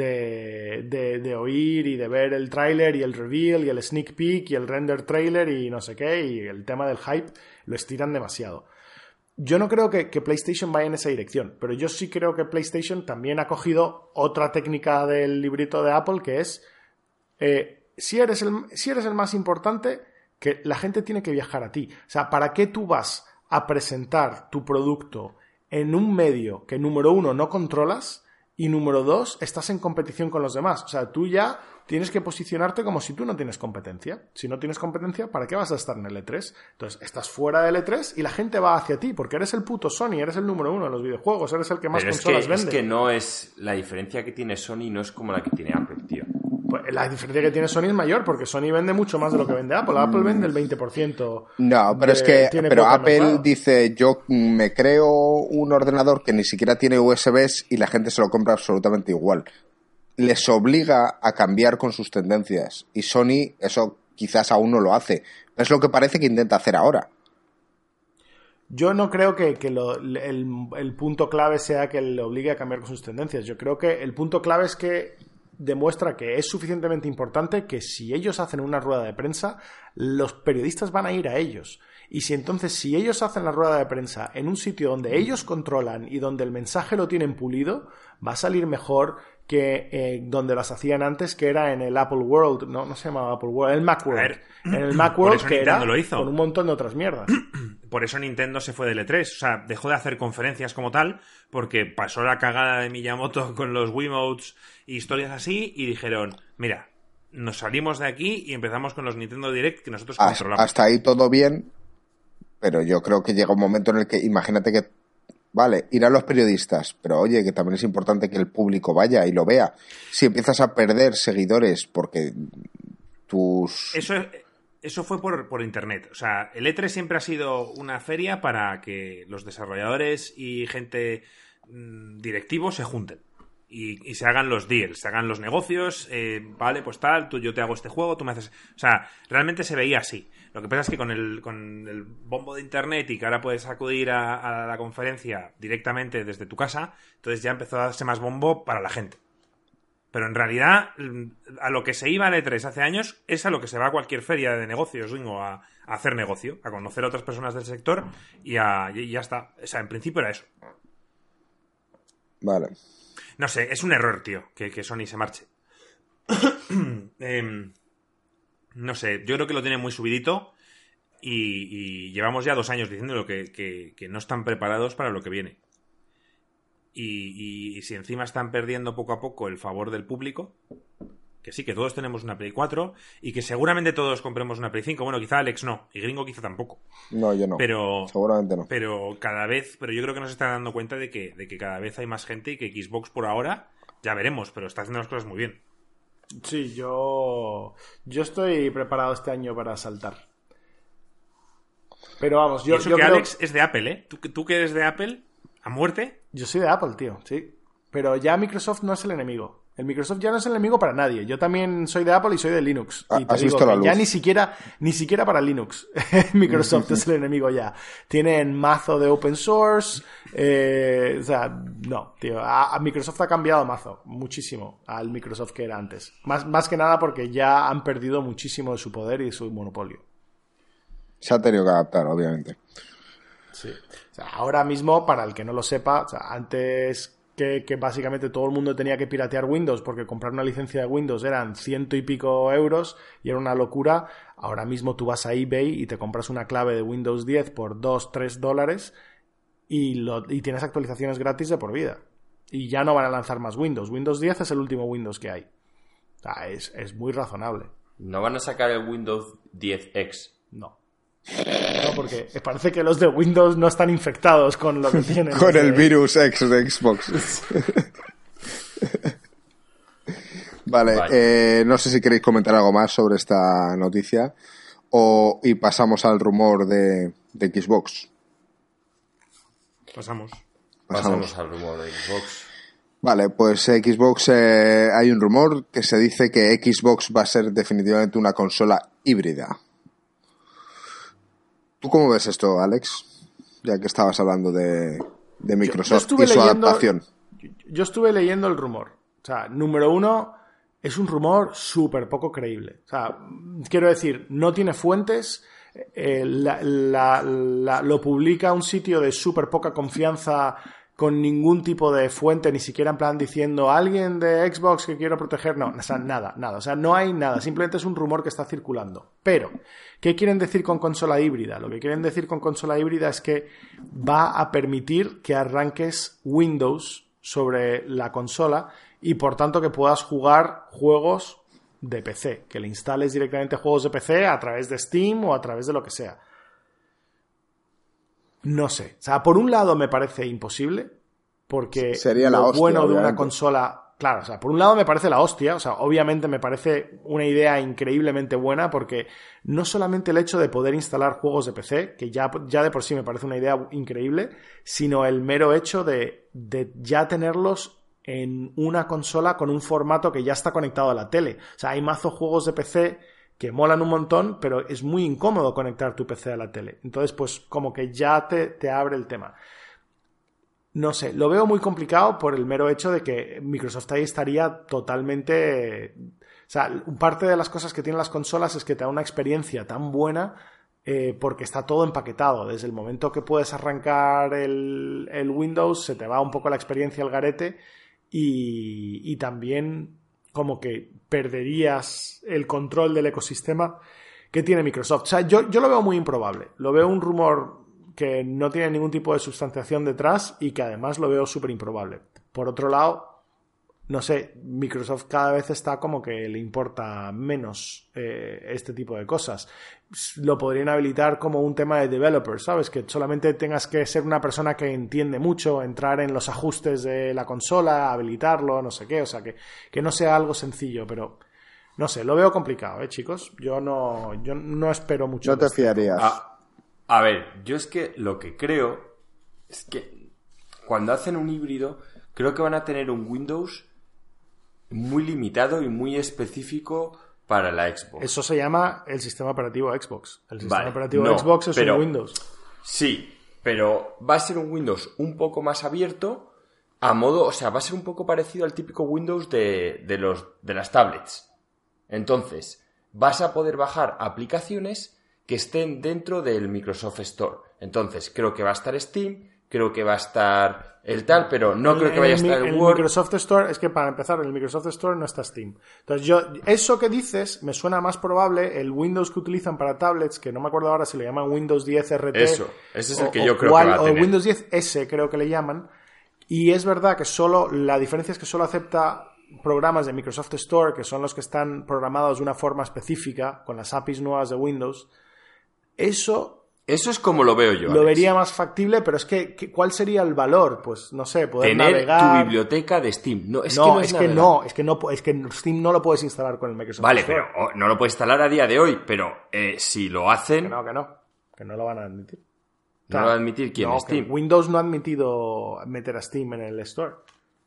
de oír y de ver el tráiler y el reveal y el sneak peek y el render trailer y no sé qué, y el tema del hype lo estiran demasiado. Yo no creo que PlayStation vaya en esa dirección, pero yo sí creo que PlayStation también ha cogido otra técnica del librito de Apple, que es si eres el más importante, que la gente tiene que viajar a ti. O sea, ¿para qué tú vas a presentar tu producto en un medio que, número uno, no controlas y, número dos, estás en competición con los demás? O sea, tú ya tienes que posicionarte como si tú no tienes competencia. Si no tienes competencia, ¿para qué vas a estar en el E3? Entonces, estás fuera del E3 y la gente va hacia ti, porque eres el puto Sony, eres el número uno en los videojuegos, eres el que más consolas vende. Es que no es... La diferencia que tiene Sony no es como la que tiene Apple, tío. Pues la diferencia que tiene Sony es mayor, porque Sony vende mucho más de lo que vende Apple. Apple vende el 20%. No, pero es que Apple dice, yo me creo un ordenador que ni siquiera tiene USBs y la gente se lo compra absolutamente igual. Les obliga a cambiar con sus tendencias. Y Sony eso quizás aún no lo hace. Es lo que parece que intenta hacer ahora. Yo no creo que el punto clave sea que le obligue a cambiar con sus tendencias. Yo creo que el punto clave es que demuestra que es suficientemente importante que si ellos hacen una rueda de prensa, los periodistas van a ir a ellos. Y si ellos hacen la rueda de prensa en un sitio donde ellos controlan y donde el mensaje lo tienen pulido, va a salir mejor que donde las hacían antes, que era en el Apple World, no se llamaba Apple World, el Macworld. En el Macworld, que era con un montón de otras mierdas. Por eso Nintendo se fue del E3, o sea, dejó de hacer conferencias como tal, porque pasó la cagada de Miyamoto con los Wiimotes y historias así, y dijeron, mira, nos salimos de aquí y empezamos con los Nintendo Direct que nosotros controlamos. Hasta ahí todo bien, pero yo creo que llega un momento en el que, imagínate que vale, irán los periodistas, pero oye, que también es importante que el público vaya y lo vea. Si empiezas a perder seguidores porque tus... Eso fue por internet. O sea, el E3 siempre ha sido una feria para que los desarrolladores y gente directivos se junten. Y se hagan los deals, se hagan los negocios, vale, pues tal, yo te hago este juego, tú me haces... O sea, realmente se veía así. Lo que pasa es que con el bombo de internet y que ahora puedes acudir a la conferencia directamente desde tu casa, entonces ya empezó a darse más bombo para la gente. Pero en realidad, a lo que se iba al E3 hace años es a lo que se va a cualquier feria de negocios, a hacer negocio, a conocer a otras personas del sector y ya está. O sea, en principio era eso. Vale. No sé, es un error, tío, que Sony se marche. No sé, yo creo que lo tiene muy subidito y llevamos ya 2 años diciéndolo que no están preparados para lo que viene. Y si encima están perdiendo poco a poco el favor del público, que sí, que todos tenemos una Play 4 y que seguramente todos compremos una Play 5, bueno, quizá Alex no, y Gringo quizá tampoco. No, yo no. Seguramente no. Pero yo creo que nos están dando cuenta de que cada vez hay más gente y que Xbox por ahora, ya veremos, pero está haciendo las cosas muy bien. Sí, yo estoy preparado este año para saltar. Pero vamos, yo creo... Alex es de Apple, ¿eh? ¿Tú que eres de Apple, a muerte? Yo soy de Apple, tío, sí. Pero ya Microsoft no es el enemigo. El Microsoft ya no es el enemigo para nadie. Yo también soy de Apple y soy de Linux. Y te digo que ya ni siquiera para Linux Microsoft es el enemigo ya. Tienen mazo de open source. O sea, no, tío. Microsoft ha cambiado mazo. Muchísimo al Microsoft que era antes. Más que nada porque ya han perdido muchísimo de su poder y de su monopolio. Se ha tenido que adaptar, obviamente. Sí. O sea, ahora mismo, para el que no lo sepa, o sea, antes que básicamente todo el mundo tenía que piratear Windows porque comprar una licencia de Windows eran 100 y pico euros y era una locura. Ahora mismo tú vas a eBay y te compras una clave de Windows 10 por $2-3 y tienes actualizaciones gratis de por vida. Y ya no van a lanzar más Windows. Windows 10 es el último Windows que hay. O sea, es muy razonable. ¿No van a sacar el Windows 10X? No, porque parece que los de Windows no están infectados con lo que tienen. Con el virus X de Xbox. Vale, no sé si queréis comentar algo más sobre esta noticia y pasamos al rumor de Xbox. Pasamos al rumor de Xbox. Vale, pues Xbox, hay un rumor que se dice que Xbox va a ser definitivamente una consola híbrida. ¿Tú cómo ves esto, Alex? Ya que estabas hablando de Microsoft y su adaptación. Yo estuve leyendo el rumor. O sea, número uno, es un rumor súper poco creíble. O sea, quiero decir, no tiene fuentes. Lo publica un sitio de súper poca confianza, con ningún tipo de fuente, ni siquiera en plan diciendo alguien de Xbox que quiero proteger. No, o sea, nada. O sea, no hay nada. Simplemente es un rumor que está circulando. Pero, ¿qué quieren decir con consola híbrida? Lo que quieren decir con consola híbrida es que va a permitir que arranques Windows sobre la consola y por tanto que puedas jugar juegos de PC, que le instales directamente juegos de PC a través de Steam o a través de lo que sea. No sé. O sea, por un lado me parece imposible, porque sería la hostia, bueno de obviamente. una consola... Claro, o sea, por un lado me parece la hostia, o sea, obviamente me parece una idea increíblemente buena, porque no solamente el hecho de poder instalar juegos de PC, que ya de por sí me parece una idea increíble, sino el mero hecho de ya tenerlos en una consola con un formato que ya está conectado a la tele. O sea, hay mazo juegos de PC que molan un montón, pero es muy incómodo conectar tu PC a la tele. Entonces, pues como que ya te abre el tema. No sé, lo veo muy complicado por el mero hecho de que Microsoft ahí estaría totalmente... O sea, parte de las cosas que tienen las consolas es que te da una experiencia tan buena porque está todo empaquetado. Desde el momento que puedes arrancar el Windows, se te va un poco la experiencia al garete y también como que perderías el control del ecosistema que tiene Microsoft. O sea, yo lo veo muy improbable. Lo veo un rumor que no tiene ningún tipo de sustanciación detrás y que además lo veo súper improbable. Por otro lado, no sé, Microsoft cada vez está como que le importa menos este tipo de cosas. Lo podrían habilitar como un tema de developer, ¿sabes? Que solamente tengas que ser una persona que entiende mucho, entrar en los ajustes de la consola, habilitarlo, no sé qué, o sea, que no sea algo sencillo, pero no sé, lo veo complicado, chicos. Yo no espero mucho. No te fiarías. A ver, yo es que lo que creo es que cuando hacen un híbrido, creo que van a tener un Windows muy limitado y muy específico para la Xbox. Eso se llama el sistema operativo Xbox. El sistema Vale, operativo no, Xbox es pero, un Windows. Sí, pero va a ser un Windows un poco más abierto a modo, o sea, va a ser un poco parecido al típico Windows de las tablets. Entonces, vas a poder bajar aplicaciones que estén dentro del Microsoft Store. Entonces, creo que va a estar Steam, creo que va a estar el tal, pero no creo que vaya a estar el Word. Microsoft Store, es que para empezar, en el Microsoft Store no está Steam. Entonces, eso que dices me suena más probable el Windows que utilizan para tablets, que no me acuerdo ahora si le llaman Windows 10 RT. Ese es el que yo creo que va a tener. O Windows 10 S, creo que le llaman. Y es verdad que la diferencia es que solo acepta programas de Microsoft Store, que son los que están programados de una forma específica, con las APIs nuevas de Windows. Eso es como lo veo yo. Lo vería más factible, pero es que ¿cuál sería el valor? Pues no sé, poder tener navegar. Tu biblioteca de Steam. Es que Steam no lo puedes instalar con el Microsoft Vale, Store. pero no lo puedes instalar a día de hoy, pero si lo hacen... Que no lo van a admitir. ¿No lo va a admitir quién? No, Steam. Windows no ha admitido meter a Steam en el Store.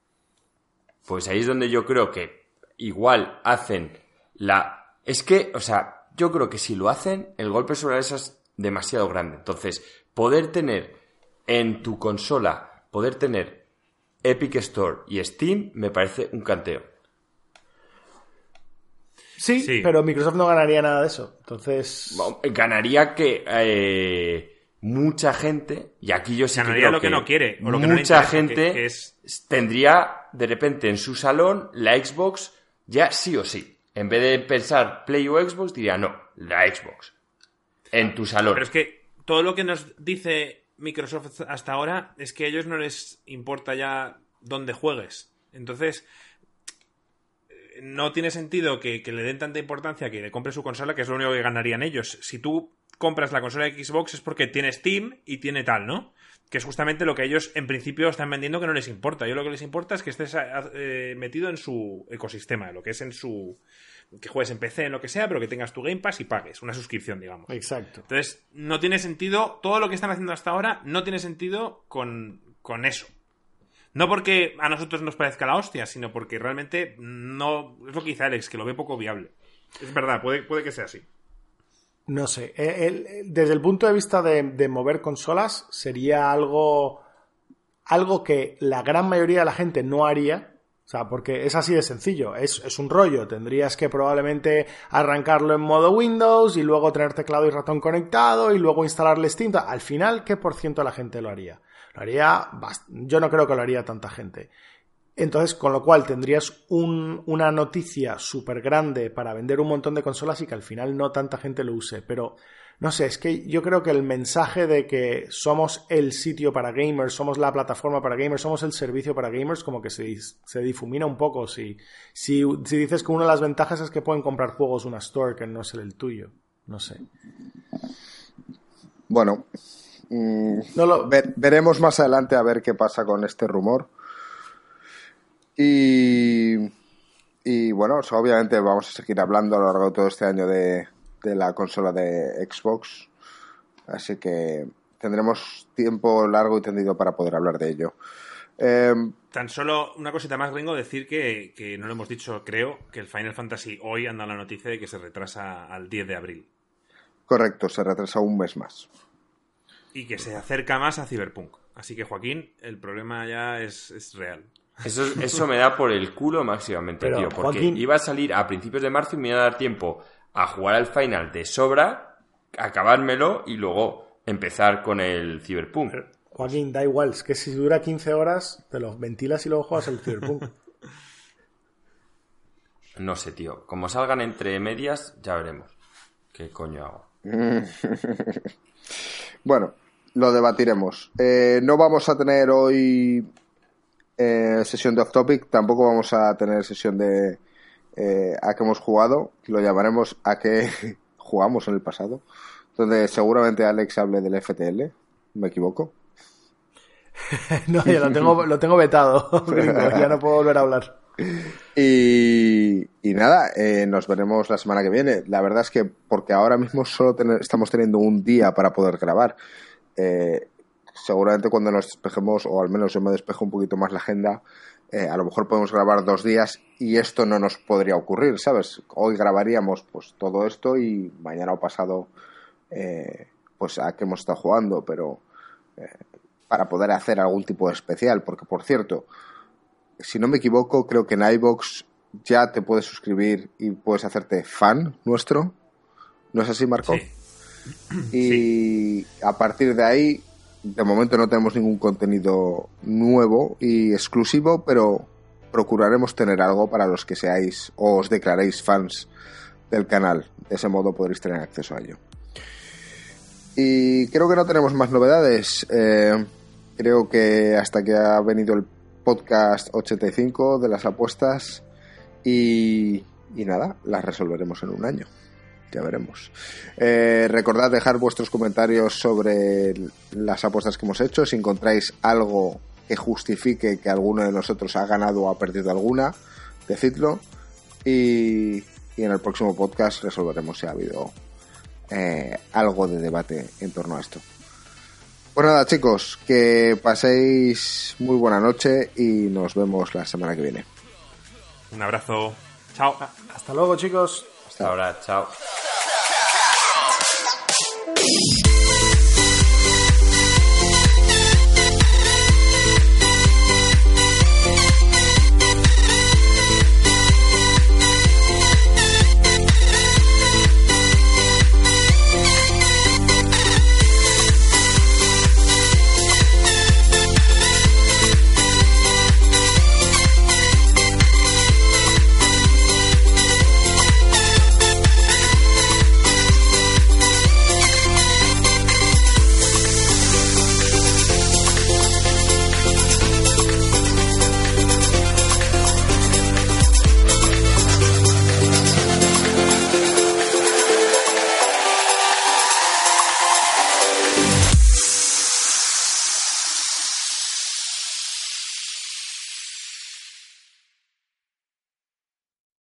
Pues ahí es donde yo creo que igual hacen la... Es que, o sea, yo creo que si lo hacen, el golpe sobre la mesa es demasiado grande. Entonces, poder tener en tu consola, poder tener Epic Store y Steam, me parece un canteo. Sí, pero Microsoft no ganaría nada de eso. Entonces... Ganaría que mucha gente, y aquí yo sí que ganaría creo lo que no quiere, o lo que no le mucha interesa, gente que es... tendría de repente en su salón la Xbox ya sí o sí. En vez de pensar Play o Xbox, diría no, la Xbox. En tu salón. Pero es que todo lo que nos dice Microsoft hasta ahora es que a ellos no les importa ya dónde juegues. Entonces, no tiene sentido que le den tanta importancia que le compre su consola, que es lo único que ganarían ellos. Si tú compras la consola de Xbox es porque tiene Steam y tiene tal, ¿no? Que es justamente lo que ellos en principio están vendiendo, que no les importa. Yo lo que les importa es que estés metido en su ecosistema, lo que es en su... que juegues en PC, en lo que sea, pero que tengas tu Game Pass y pagues una suscripción, digamos. Exacto. Entonces, no tiene sentido, todo lo que están haciendo hasta ahora no tiene sentido con eso. No porque a nosotros nos parezca la hostia, sino porque realmente no... Es lo que dice Alex, que lo ve poco viable. Es verdad, puede que sea así. No sé. Desde el punto de vista de mover consolas, sería algo que la gran mayoría de la gente no haría. O sea, porque es así de sencillo. Es un rollo. Tendrías que probablemente arrancarlo en modo Windows y luego tener teclado y ratón conectado y luego instalarle Steam. Al final, ¿qué por ciento de la gente lo haría? Yo no creo que lo haría tanta gente. Entonces, con lo cual tendrías una noticia súper grande para vender un montón de consolas y que al final no tanta gente lo use. Pero, no sé, es que yo creo que el mensaje de que somos el sitio para gamers, somos la plataforma para gamers, somos el servicio para gamers, como que se difumina un poco. Si dices que una de las ventajas es que pueden comprar juegos una store que no es el tuyo. No sé. Bueno, veremos más adelante a ver qué pasa con este rumor. Y bueno, obviamente vamos a seguir hablando a lo largo de todo este año de la consola de Xbox, así que tendremos tiempo largo y tendido para poder hablar de ello. Tan solo una cosita más, Ringo, decir que no lo hemos dicho, creo, que el Final Fantasy hoy anda la noticia de que se retrasa al 10 de abril. Correcto, se retrasa un mes más. Y que se acerca más a Cyberpunk. Así que, Joaquín, el problema ya es real. Eso me da por el culo máximamente, pero, tío. Porque Joaquín... iba a salir a principios de marzo y me iba a dar tiempo a jugar al final de sobra, acabármelo y luego empezar con el Cyberpunk. Joaquín, da igual, es que si dura 15 horas te los ventilas y luego juegas el Cyberpunk. No sé, tío. Como salgan entre medias, ya veremos. ¿Qué coño hago? Bueno, lo debatiremos. No vamos a tener hoy sesión de Off Topic, tampoco vamos a tener sesión de a qué hemos jugado, lo llamaremos a qué jugamos en el pasado, donde seguramente Alex hable del FTL, ¿me equivoco? No, ya lo tengo vetado, ya no puedo volver a hablar. Y nada, nos veremos la semana que viene. La verdad es que porque ahora mismo solo estamos teniendo un día para poder grabar. Seguramente cuando nos despejemos, o al menos yo me despejo un poquito más la agenda, a lo mejor podemos grabar 2 días y esto no nos podría ocurrir, ¿sabes? Hoy grabaríamos pues todo esto y mañana o pasado pues a qué hemos estado jugando, pero para poder hacer algún tipo de especial, porque por cierto, si no me equivoco, creo que en iVoox ya te puedes suscribir y puedes hacerte fan nuestro, ¿no es así, Marco? Sí. Y sí. A partir de ahí, de momento no tenemos ningún contenido nuevo y exclusivo, pero procuraremos tener algo para los que seáis o os declaréis fans del canal. De ese modo podréis tener acceso a ello. Y creo que no tenemos más novedades. Creo que hasta que ha venido el podcast 85 de las apuestas y nada, las resolveremos en un año. Ya veremos. Recordad dejar vuestros comentarios sobre las apuestas que hemos hecho. Si encontráis algo que justifique que alguno de nosotros ha ganado o ha perdido alguna, decidlo. Y en el próximo podcast resolveremos si ha habido algo de debate en torno a esto. Pues nada, chicos, que paséis muy buena noche y nos vemos la semana que viene. Un abrazo. Chao. Hasta luego, chicos. Hasta ahora, chao.